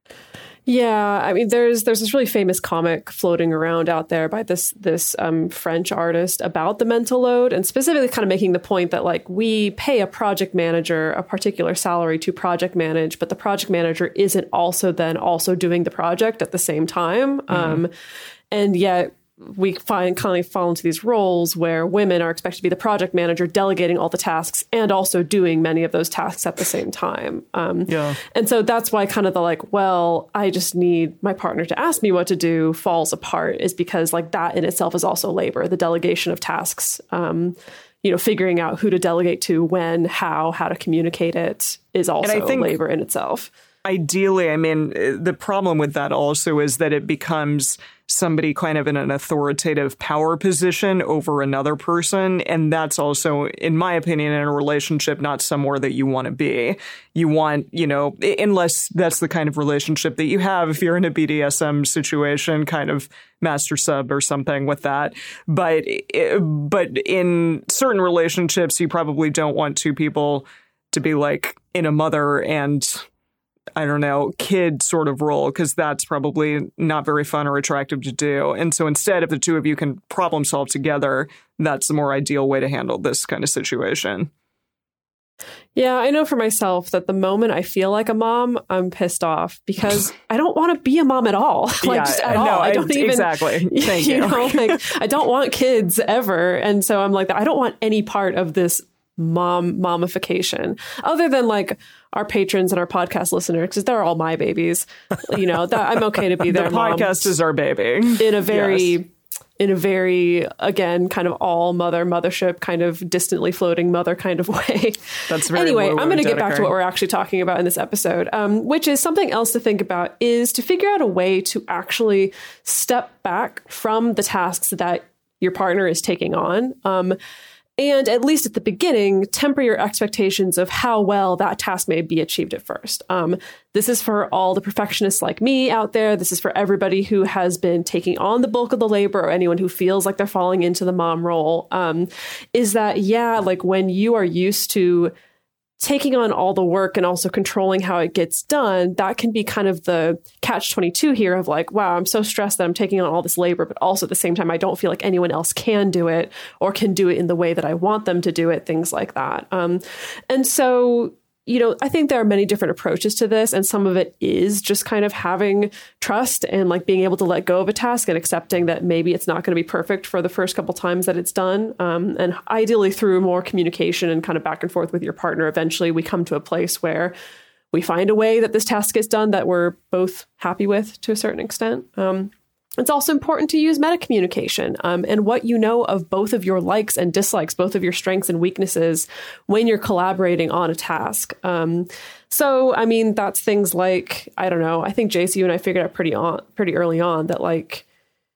Yeah, I mean, there's there's this really famous comic floating around out there by this this um, French artist about the mental load, and specifically kind of making the point that, like, we pay a project manager a particular salary to project manage, but the project manager isn't also then also doing the project at the same time. Mm-hmm. Um, and yet we find kind of fall into these roles where women are expected to be the project manager, delegating all the tasks and also doing many of those tasks at the same time. Um, yeah. And so that's why kind of the like, well, I just need my partner to ask me what to do falls apart, is because like that in itself is also labor, the delegation of tasks, um, you know, figuring out who to delegate to, when, how, how to communicate it is also and I think labor in itself. Ideally, I mean, the problem with that also is that it becomes somebody kind of in an authoritative power position over another person. And that's also, in my opinion, in a relationship, not somewhere that you want to be. You want, you know, unless that's the kind of relationship that you have, if you're in a B D S M situation, kind of master sub or something with that. But, but in certain relationships, you probably don't want two people to be like in a mother and, I don't know, kid sort of role, because that's probably not very fun or attractive to do. And so instead, if the two of you can problem solve together, that's the more ideal way to handle this kind of situation. Yeah, I know for myself that the moment I feel like a mom, I'm pissed off because I don't want to be a mom at all. like yeah, just at no, all. I don't I, even exactly. Thank you. you know, like I don't want kids ever. And so I'm like, I don't want any part of this mom momification other than like our patrons and our podcast listeners, because they're all my babies. You know, that I'm okay to be their the mom. podcast is our baby in a very yes. in a very, again, kind of all mother mothership, kind of distantly floating mother kind of way. That's very anyway, low I'm going to get Dedeker. back to what we're actually talking about in this episode, um, which is something else to think about, is to figure out a way to actually step back from the tasks that your partner is taking on. Um, And at least at the beginning, temper your expectations of how well that task may be achieved at first. Um, this is for all the perfectionists like me out there. This is for everybody who has been taking on the bulk of the labor, or anyone who feels like they're falling into the mom role. Um, is that, yeah, like when you are used to taking on all the work and also controlling how it gets done, that can be kind of the catch twenty-two here of like, wow, I'm so stressed that I'm taking on all this labor, but also at the same time, I don't feel like anyone else can do it or can do it in the way that I want them to do it, things like that. Um, and so, you know, I think there are many different approaches to this, and some of it is just kind of having trust and like being able to let go of a task and accepting that maybe it's not going to be perfect for the first couple times that it's done. Um, and ideally through more communication and kind of back and forth with your partner, eventually we come to a place where we find a way that this task gets done that we're both happy with to a certain extent. Um, It's also important to use meta communication um, and what you know of both of your likes and dislikes, both of your strengths and weaknesses when you're collaborating on a task. Um, so, I mean, that's things like, I don't know, I think J C, you and I figured out pretty on, pretty early on that like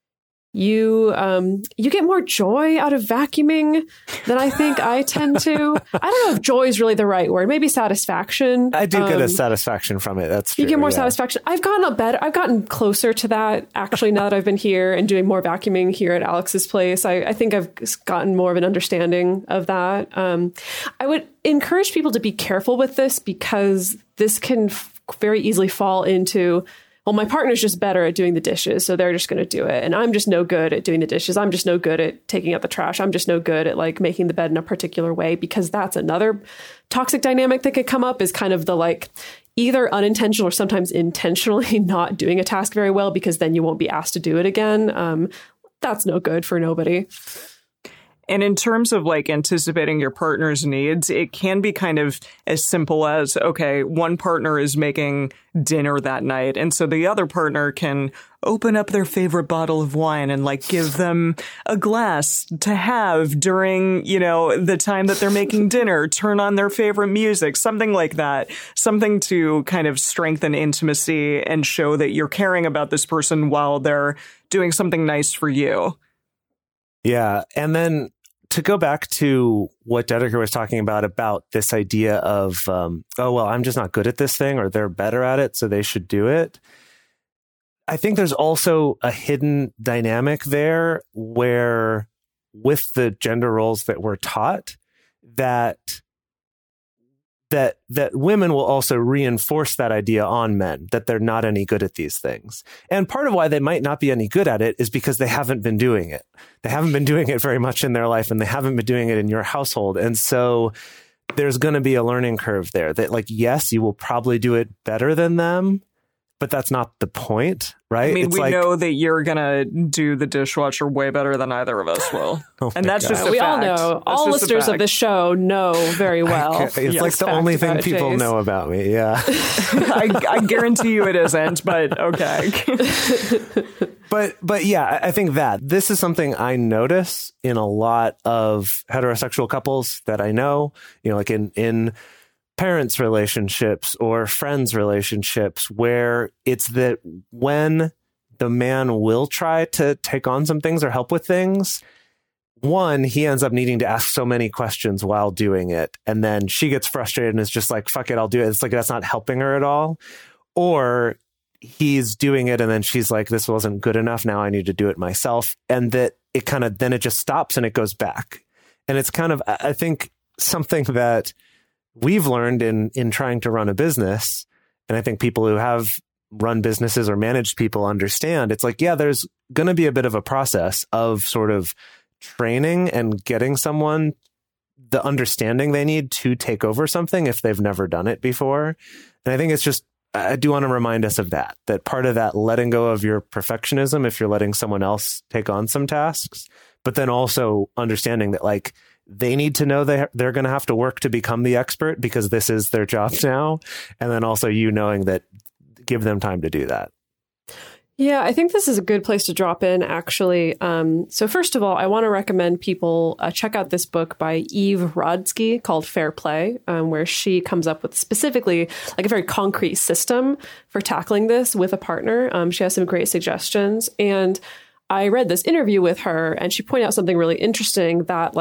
you um, you get more joy out of vacuuming than I think I tend to. I don't know if joy is really the right word. Maybe satisfaction. I do um, get a satisfaction from it. That's true. You get more yeah. satisfaction. I've gotten a better. I've gotten closer to that actually now that I've been here and doing more vacuuming here at Alex's place. I, I think I've gotten more of an understanding of that. Um, I would encourage people to be careful with this because this can f- very easily fall into, well, my partner's just better at doing the dishes, so they're just going to do it. And I'm just no good at doing the dishes. I'm just no good at taking out the trash. I'm just no good at like making the bed in a particular way, because that's another toxic dynamic that could come up, is kind of the like either unintentional or sometimes intentionally not doing a task very well, because then you won't be asked to do it again. Um, that's no good for nobody. And in terms of like anticipating your partner's needs, it can be kind of as simple as, okay, one partner is making dinner that night, and so the other partner can open up their favorite bottle of wine and like give them a glass to have during, you know, the time that they're making dinner, turn on their favorite music, something like that, something to kind of strengthen intimacy and show that you're caring about this person while they're doing something nice for you. Yeah. And then to go back to what Dedeker was talking about, about this idea of, um, oh, well, I'm just not good at this thing, or they're better at it, so they should do it. I think there's also a hidden dynamic there where with the gender roles that we're taught, that that that women will also reinforce that idea on men, that they're not any good at these things. And part of why they might not be any good at it is because they haven't been doing it. They haven't been doing it very much in their life, and they haven't been doing it in your household. And so there's going to be a learning curve there that, like, yes, you will probably do it better than them, but that's not the point, right? I mean, it's we like, know that you're going to do the dishwasher way better than either of us will. oh and that's God. just a we fact. all know. That's all just a listeners of fact. this show know very well. It's Yes, like the fact only thing about people Jace. know about me. Yeah. I, I guarantee you it isn't, but okay. But but yeah, I I think that this is something I notice in a lot of heterosexual couples that I know, you know, like in, in parents' relationships or friends' relationships, where it's that when the man will try to take on some things or help with things, one, he ends up needing to ask so many questions while doing it. And then she gets frustrated and is just like, fuck it, I'll do it. It's like, that's not helping her at all. Or he's doing it and then she's like, this wasn't good enough, now I need to do it myself. And that it kind of, then it just stops and it goes back. And it's kind of, I think, something that we've learned in in trying to run a business. And I think people who have run businesses or managed people understand, it's like, yeah, there's going to be a bit of a process of sort of training and getting someone the understanding they need to take over something if they've never done it before. And I think it's just, I do want to remind us of that, that part of that letting go of your perfectionism, if you're letting someone else take on some tasks, but then also understanding that, like, they need to know they they're going to have to work to become the expert because this is their job now. And then also you knowing that, give them time to do that. Yeah, I think this is a good place to drop in, actually. Um, so first of all, I want to recommend people uh, check out this book by Eve Rodsky called Fair Play, um, where she comes up with specifically like a very concrete system for tackling this with a partner. Um, she has some great suggestions. And I read this interview with her and she pointed out something really interesting, that like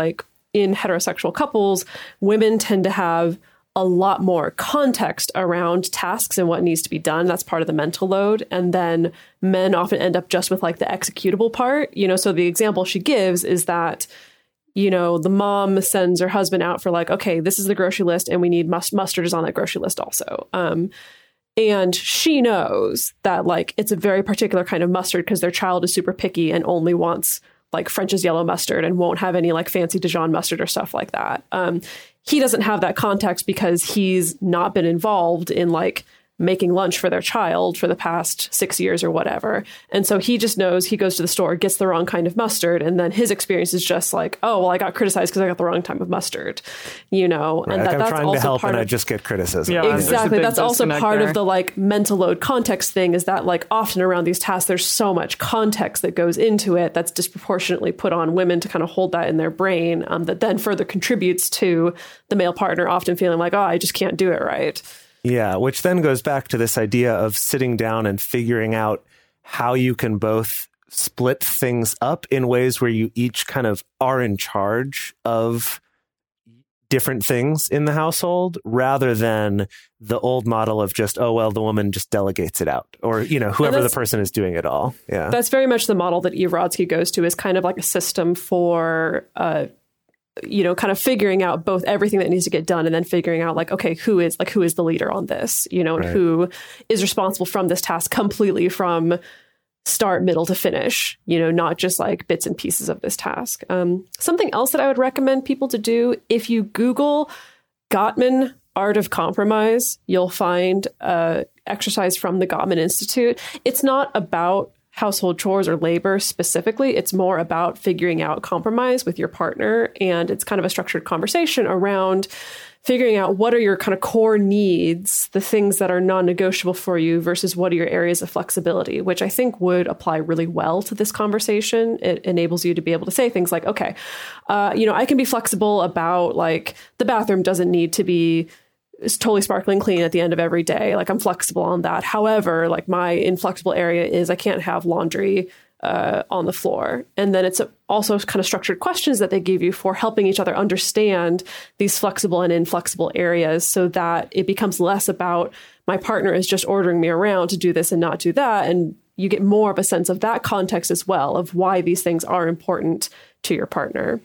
in heterosexual couples, women tend to have a lot more context around tasks and what needs to be done. That's part of the mental load. And then men often end up just with like the executable part, you know, so the example she gives is that, you know, the mom sends her husband out for like, okay, this is the grocery list and we need must- mustard is on that grocery list also. Um, and she knows that like it's a very particular kind of mustard because their child is super picky and only wants like French's yellow mustard and won't have any like fancy Dijon mustard or stuff like that. Um, he doesn't have that context because he's not been involved in like making lunch for their child for the past six years or whatever. And so he just knows he goes to the store, gets the wrong kind of mustard. And then his experience is just like, oh, well, I got criticized because I got the wrong type of mustard, you know, right. and like that, I'm that's trying also to help part and of, I just get criticism. Yeah, exactly. That's also part there. of the like mental load context thing is that like often around these tasks, there's so much context that goes into it that's disproportionately put on women to kind of hold that in their brain um, that then further contributes to the male partner often feeling like, oh, I just can't do it right. Yeah, which then goes back to this idea of sitting down and figuring out how you can both split things up in ways where you each kind of are in charge of different things in the household rather than the old model of just, oh, well, the woman just delegates it out or, you know, whoever the person is doing it all. Yeah, that's very much the model that Eve Rodsky goes to is kind of like a system for uh you know, kind of figuring out both everything that needs to get done and then figuring out like, okay, who is like, who is the leader on this, you know, right. and who is responsible from this task completely from start, middle to finish, you know, not just like bits and pieces of this task. Um, something else that I would recommend people to do, if you Google Gottman Art of Compromise, you'll find uh exercise from the Gottman Institute. It's not about household chores or labor specifically. It's more about figuring out compromise with your partner. And it's kind of a structured conversation around figuring out what are your kind of core needs, the things that are non-negotiable for you versus what are your areas of flexibility, which I think would apply really well to this conversation. It enables you to be able to say things like, okay, uh, you know, I can be flexible about like the bathroom doesn't need to be is totally sparkling clean at the end of every day. Like I'm flexible on that. However, like my inflexible area is I can't have laundry uh, on the floor. And then it's also kind of structured questions that they give you for helping each other understand these flexible and inflexible areas so that it becomes less about my partner is just ordering me around to do this and not do that. And you get more of a sense of that context as well of why these things are important to your partner.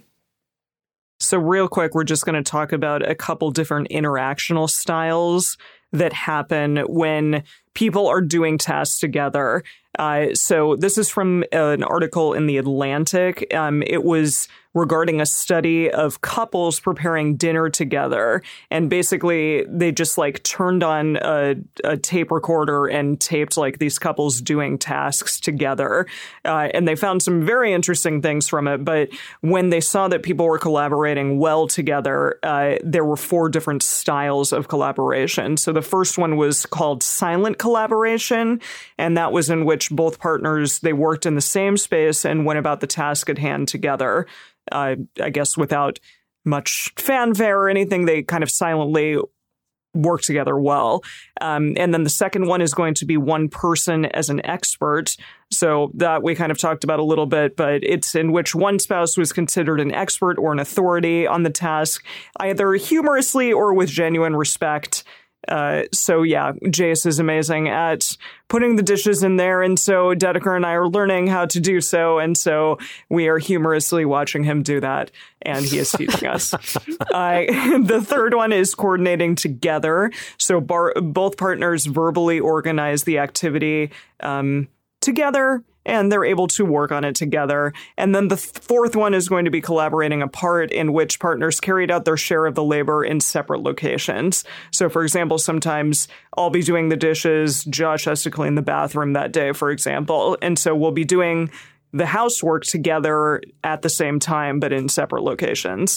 So real quick, we're just going to talk about a couple different interactional styles that happen when people are doing tasks together. Uh, so this is from an article in The Atlantic. Um, it was regarding a study of couples preparing dinner together. And basically, they just like turned on a, a tape recorder and taped like these couples doing tasks together. Uh, and they found some very interesting things from it. But when they saw that people were collaborating well together, uh, there were four different styles of collaboration. So the first one was called silent collaboration. And that was in which both partners, they worked in the same space and went about the task at hand together. Uh, I guess without much fanfare or anything, they kind of silently work together well. Um, and then the second one is going to be one person as an expert. So that we kind of talked about a little bit, but it's in which one spouse was considered an expert or an authority on the task, either humorously or with genuine respect. Uh, so yeah, Jace is amazing at putting the dishes in there. And so Dedeker and I are learning how to do so. And so we are humorously watching him do that. And he is teaching us. Uh, the third one is coordinating together. So bar- both partners verbally organize the activity um, together. And they're able to work on it together. And then the th- fourth one is going to be collaborating apart, in which partners carried out their share of the labor in separate locations. So, for example, sometimes I'll be doing the dishes. Josh has to clean the bathroom that day, for example. And so we'll be doing the housework together at the same time, but in separate locations.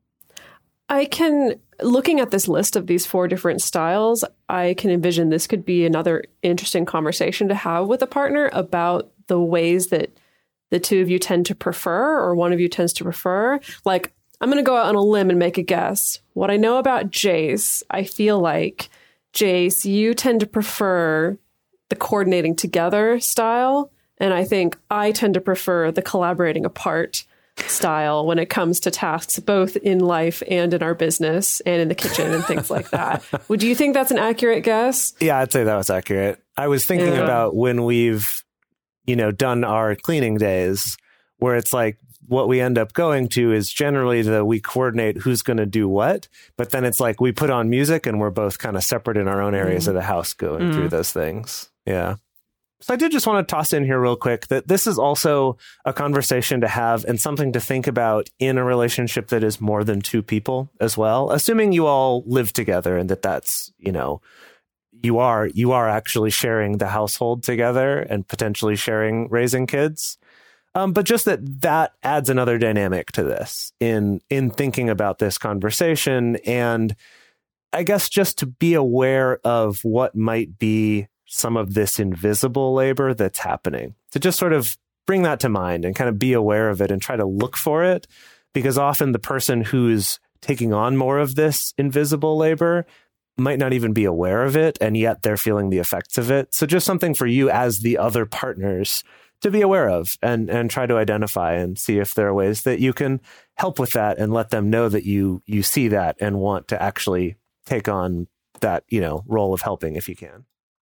I can, looking at this list of these four different styles, I can envision this could be another interesting conversation to have with a partner about the ways that the two of you tend to prefer or one of you tends to prefer. Like, I'm going to go out on a limb and make a guess. What I know about Jace, I feel like, Jace, you tend to prefer the coordinating together style. And I think I tend to prefer the collaborating apart style when it comes to tasks, both in life and in our business and in the kitchen and things like that. Would you think that's an accurate guess? Yeah, I'd say that was accurate. I was thinking Yeah. about when we've, you know, done our cleaning days, where it's like what we end up going to is generally the we coordinate who's going to do what, but then it's like we put on music and we're both kind of separate in our own areas mm. of the house going mm. through those things. Yeah. So I did just want to toss in here real quick that this is also a conversation to have and something to think about in a relationship that is more than two people as well, assuming you all live together and that that's, you know, you are you are actually sharing the household together and potentially sharing raising kids. Um, but just that that adds another dynamic to this in in thinking about this conversation. And I guess just to be aware of what might be some of this invisible labor that's happening, to just sort of bring that to mind and kind of be aware of it and try to look for it, because often the person who's taking on more of this invisible labor might not even be aware of it, and yet they're feeling the effects of it. So just something for you as the other partners to be aware of and, and try to identify and see if there are ways that you can help with that and let them know that you you see that and want to actually take on that, you know, role of helping if you can.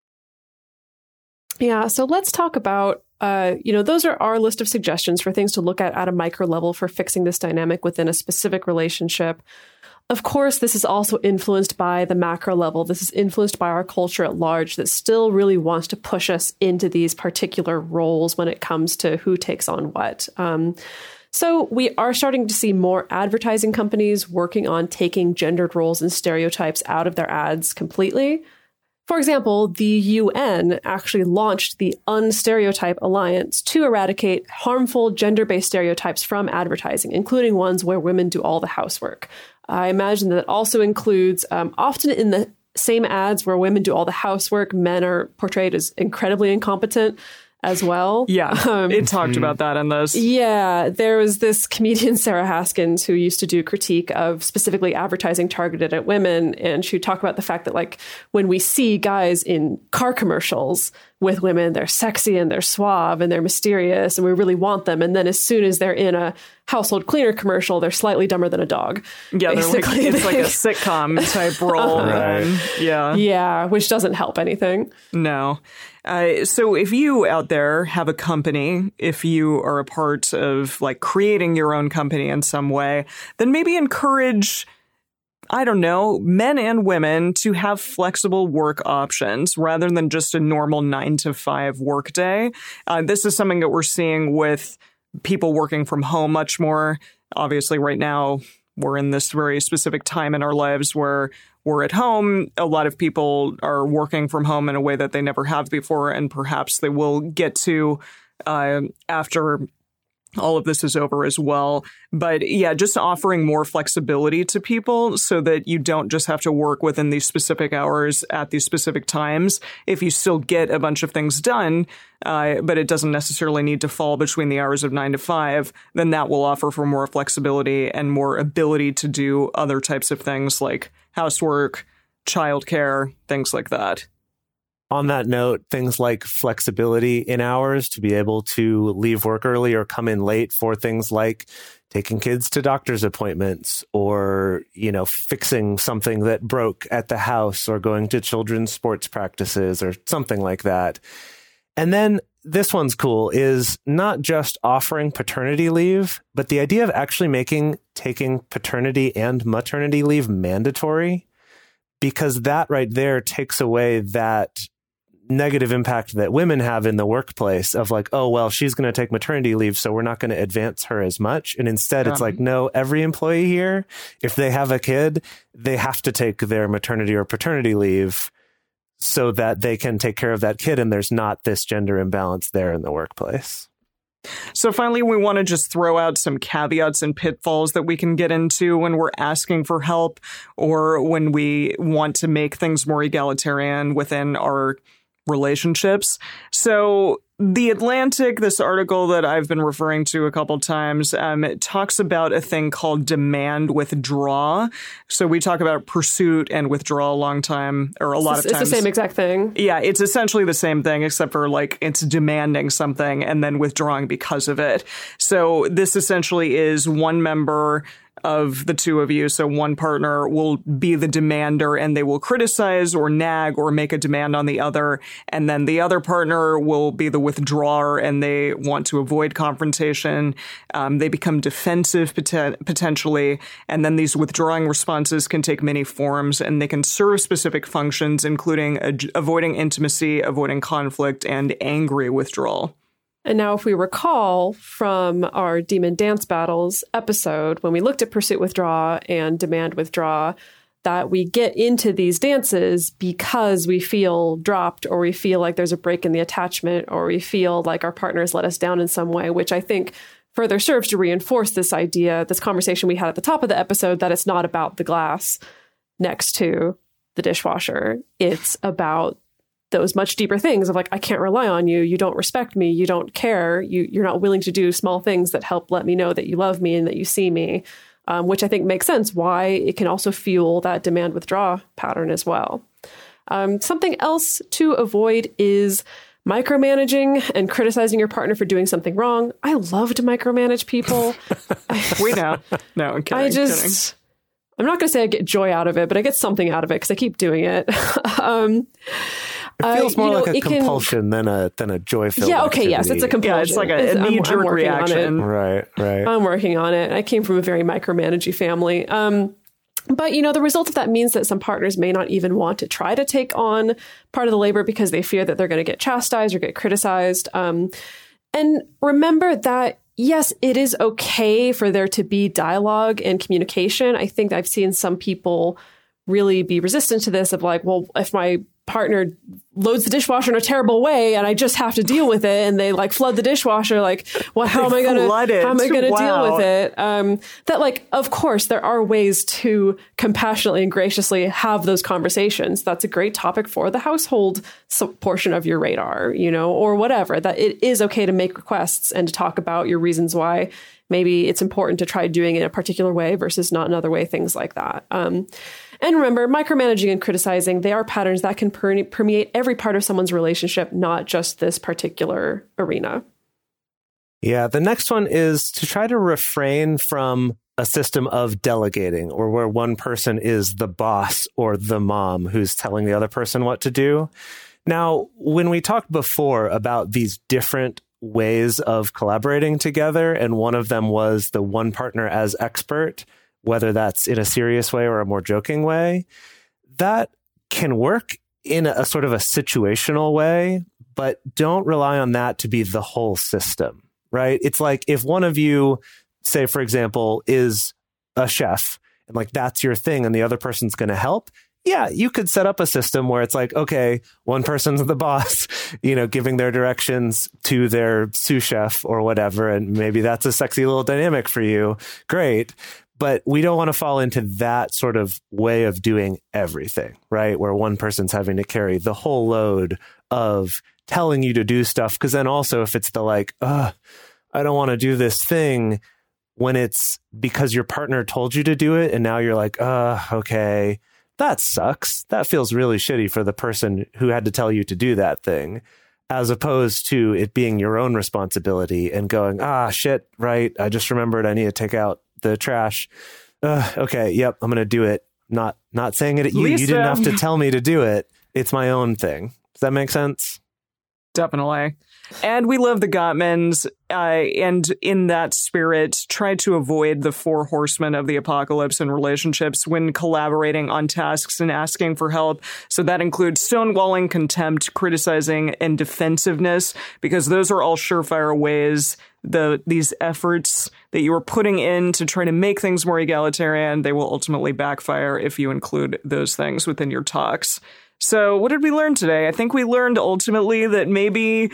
Yeah, so let's talk about, uh, you know, those are our list of suggestions for things to look at at a micro level for fixing this dynamic within a specific relationship. Of course, this is also influenced by the macro level. This is influenced by our culture at large that still really wants to push us into these particular roles when it comes to who takes on what. Um, so we are starting to see more advertising companies working on taking gendered roles and stereotypes out of their ads completely. For example, the U N actually launched the Unstereotype Alliance to eradicate harmful gender-based stereotypes from advertising, including ones where women do all the housework. I imagine that also includes um, often in the same ads where women do all the housework, men are portrayed as incredibly incompetent as well. Yeah, um, it talked about that in this. Yeah, there was this comedian, Sarah Haskins, who used to do critique of specifically advertising targeted at women. And she would talk about the fact that, like, when we see guys in car commercials with women, they're sexy and they're suave and they're mysterious and we really want them. And then as soon as they're in a household cleaner commercial, they're slightly dumber than a dog. Yeah, they're like, it's like a sitcom type role. Uh-huh. And, yeah. Yeah, which doesn't help anything. No. Uh, so if you out there have a company, if you are a part of like creating your own company in some way, then maybe encourage, I don't know, men and women to have flexible work options rather than just a normal nine to five work day. Uh, this is something that we're seeing with people working from home much more. Obviously, right now, we're in this very specific time in our lives where we're at home. A lot of people are working from home in a way that they never have before, and perhaps they will get to uh, after all of this is over as well. But yeah, just offering more flexibility to people so that you don't just have to work within these specific hours at these specific times. If you still get a bunch of things done, uh, but it doesn't necessarily need to fall between the hours of nine to five, then that will offer for more flexibility and more ability to do other types of things like housework, childcare, things like that. On that note, things like flexibility in hours to be able to leave work early or come in late for things like taking kids to doctor's appointments or, you know, fixing something that broke at the house or going to children's sports practices or something like that. And then this one's cool is not just offering paternity leave, but the idea of actually making taking paternity and maternity leave mandatory, because that right there takes away that negative impact that women have in the workplace of like, oh, well, she's going to take maternity leave, so we're not going to advance her as much. And instead, um, it's like, no, every employee here, if they have a kid, they have to take their maternity or paternity leave so that they can take care of that kid. And there's not this gender imbalance there in the workplace. So finally, we want to just throw out some caveats and pitfalls that we can get into when we're asking for help or when we want to make things more egalitarian within our relationships. So The Atlantic, this article that I've been referring to a couple times, um, it talks about a thing called demand withdraw. So we talk about pursuit and withdrawal a long time, or a lot it's, of times. It's the same exact thing. Yeah, it's essentially the same thing, except for like it's demanding something and then withdrawing because of it. So this essentially is one member of the two of you. So one partner will be the demander and they will criticize or nag or make a demand on the other. And then the other partner will be the withdrawer and they want to avoid confrontation. Um, they become defensive poten- potentially. And then these withdrawing responses can take many forms and they can serve specific functions, including ad- avoiding intimacy, avoiding conflict, and angry withdrawal. And now, if we recall from our Demon Dance Battles episode, when we looked at Pursuit Withdraw and Demand Withdraw, that we get into these dances because we feel dropped or we feel like there's a break in the attachment or we feel like our partners let us down in some way, which I think further serves to reinforce this idea, this conversation we had at the top of the episode, that it's not about the glass next to the dishwasher. It's about those much deeper things of like, I can't rely on you. You don't respect me. You don't care. You, you're not willing to do small things that help let me know that you love me and that you see me, um, which I think makes sense why it can also fuel that demand withdraw pattern as well. Um, something else to avoid is micromanaging and criticizing your partner for doing something wrong. I love to micromanage people. We know. No, I'm kidding. I just, kidding. I'm not going to say I get joy out of it, but I get something out of it because I keep doing it. um, It feels more uh, you know, like a can, compulsion than a than a joy-filled Yeah, okay, activity. yes, it's a compulsion. Yeah, it's like a, a knee-jerk reaction. Right, right. I'm working on it. I came from a very micromanagey family. Um, but, you know, the result of that means that some partners may not even want to try to take on part of the labor because they fear that they're going to get chastised or get criticized. Um, and remember that, yes, it is okay for there to be dialogue and communication. I think I've seen some people really be resistant to this of like, well, if my partner loads the dishwasher in a terrible way and I just have to deal with it and they like flood the dishwasher, like, well, how am I going to, how am I going to wow. deal with it? Um, that like, of course, there are ways to compassionately and graciously have those conversations. That's a great topic for the household portion of your radar, you know, or whatever, that it is okay to make requests and to talk about your reasons why maybe it's important to try doing it in a particular way versus not another way, things like that. Um, And remember, micromanaging and criticizing, they are patterns that can per- permeate every part of someone's relationship, not just this particular arena. Yeah, the next one is to try to refrain from a system of delegating or where one person is the boss or the mom who's telling the other person what to do. Now, when we talked before about these different ways of collaborating together, and one of them was the one partner as expert, whether that's in a serious way or a more joking way, that can work in a, a sort of a situational way, but don't rely on that to be the whole system, right? It's like if one of you, say, for example, is a chef and like that's your thing and the other person's going to help. Yeah, you could set up a system where it's like, okay, one person's the boss, you know, giving their directions to their sous chef or whatever. And maybe that's a sexy little dynamic for you. Great. But we don't want to fall into that sort of way of doing everything, right? Where one person's having to carry the whole load of telling you to do stuff. Because then also if it's the like, uh, I don't want to do this thing, when it's because your partner told you to do it and now you're like, uh, okay, that sucks. That feels really shitty for the person who had to tell you to do that thing, as opposed to it being your own responsibility and going, ah, shit, right. I just remembered I need to take out the trash. Uh, okay. Yep. I'm going to do it. Not, not saying it at you. Lisa. You didn't have to tell me to do it. It's my own thing. Does that make sense? Definitely. And we love the Gottmans, uh, and in that spirit, try to avoid the four horsemen of the apocalypse in relationships when collaborating on tasks and asking for help. So that includes stonewalling, contempt, criticizing, and defensiveness, because those are all surefire ways the these efforts that you are putting in to try to make things more egalitarian, they will ultimately backfire if you include those things within your talks. So what did we learn today? I think we learned ultimately that maybe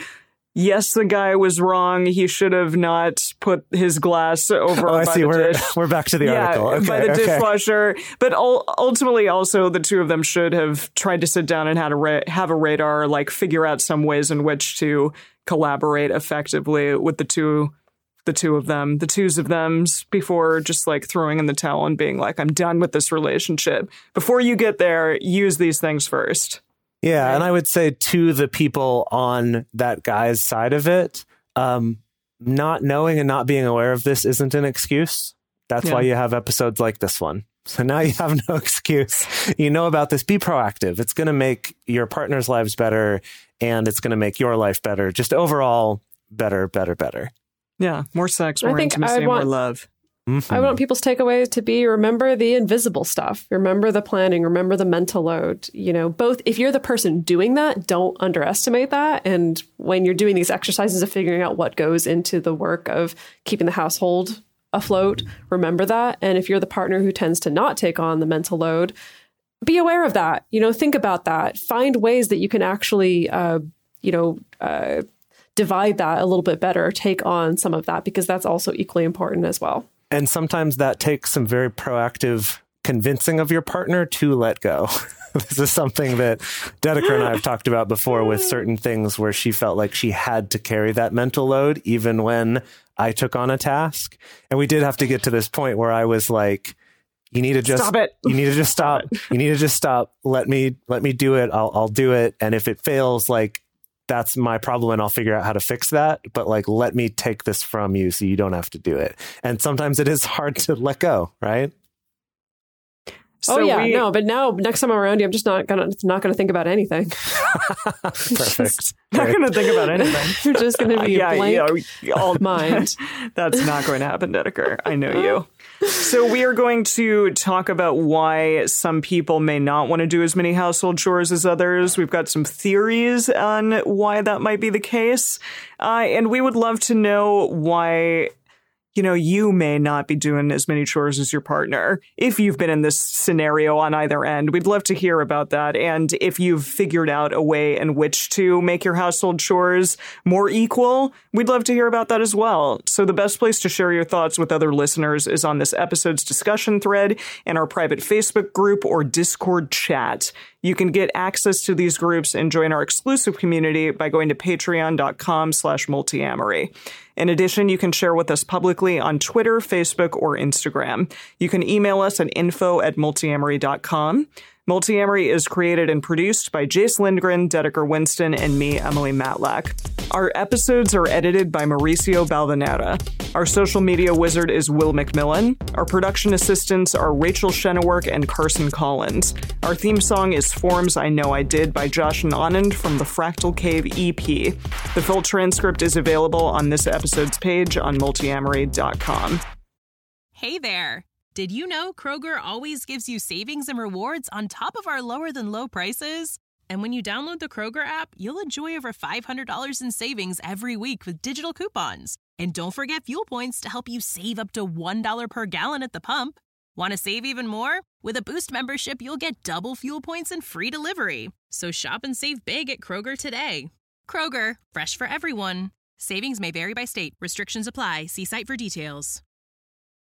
yes, the guy was wrong. He should have not put his glass over Oh, I by see. the We're, dish. we're back to the yeah, article. Okay, by the okay. dishwasher. But ul- ultimately, also, the two of them should have tried to sit down and had a ra- have a radar, like figure out some ways in which to collaborate effectively with the two the two of them, the twos of thems, before just like throwing in the towel and being like, I'm done with this relationship. Before you get there, use these things first. Yeah, Right. and I would say to the people on that guy's side of it, um, not knowing and not being aware of this isn't an excuse. That's Yeah. why you have episodes like this one. So now you have no excuse. You know about this. Be proactive. It's going to make your partner's lives better, and it's going to make your life better. Just overall, better, better, better. Yeah, more sex, I more think intimacy, I more want- love. Mhm. I want people's takeaways to be remember the invisible stuff. Remember the planning. Remember the mental load. You know, both if you're the person doing that, don't underestimate that. And when you're doing these exercises of figuring out what goes into the work of keeping the household afloat, remember that. And if you're the partner who tends to not take on the mental load, be aware of that. You know, think about that. Find ways that you can actually, uh, you know, uh, divide that a little bit better, or take on some of that, because that's also equally important as well. And sometimes that takes some very proactive convincing of your partner to let go. This is something that Dedeker and I have talked about before with certain things where she felt like she had to carry that mental load even when I took on a task. And we did have to get to this point where I was like, you need to just Stop it. You need to just stop. You need to just stop. Let me let me do it. I'll I'll do it. And if it fails, like, that's my problem and I'll figure out how to fix that. But like, let me take this from you so you don't have to do it. And sometimes it is hard to let go, right? So oh yeah, we, no, but now next time I'm around you, I'm just not gonna not gonna think about anything. Perfect. not going to think about anything. You're just gonna be yeah, a blank yeah, all, mind. That's not going to happen, Dedeker. I know you. So we are going to talk about why some people may not want to do as many household chores as others. We've got some theories on why that might be the case. Uh, and we would love to know why, you know, you may not be doing as many chores as your partner. If you've been in this scenario on either end, we'd love to hear about that. And if you've figured out a way in which to make your household chores more equal, we'd love to hear about that as well. So the best place to share your thoughts with other listeners is on this episode's discussion thread in our private Facebook group or Discord chat. You can get access to these groups and join our exclusive community by going to patreon.com slash multiamory. In addition, you can share with us publicly on Twitter, Facebook, or Instagram. You can email us at info at multiamory dot com. Multiamory is created and produced by Jace Lindgren, Dedeker Winston, and me, Emily Matlack. Our episodes are edited by Mauricio Balvanera. Our social media wizard is Will McMillan. Our production assistants are Rachel Shennework and Carson Collins. Our theme song is Forms I Know I Did by Josh and Anand from the Fractal Cave E P. The full transcript is available on this episode's page on multiamory dot com. Hey there! Did you know Kroger always gives you savings and rewards on top of our lower-than-low prices? And when you download the Kroger app, you'll enjoy over five hundred dollars in savings every week with digital coupons. And don't forget fuel points to help you save up to one dollar per gallon at the pump. Want to save even more? With a Boost membership, you'll get double fuel points and free delivery. So shop and save big at Kroger today. Kroger, fresh for everyone. Savings may vary by state. Restrictions apply. See site for details.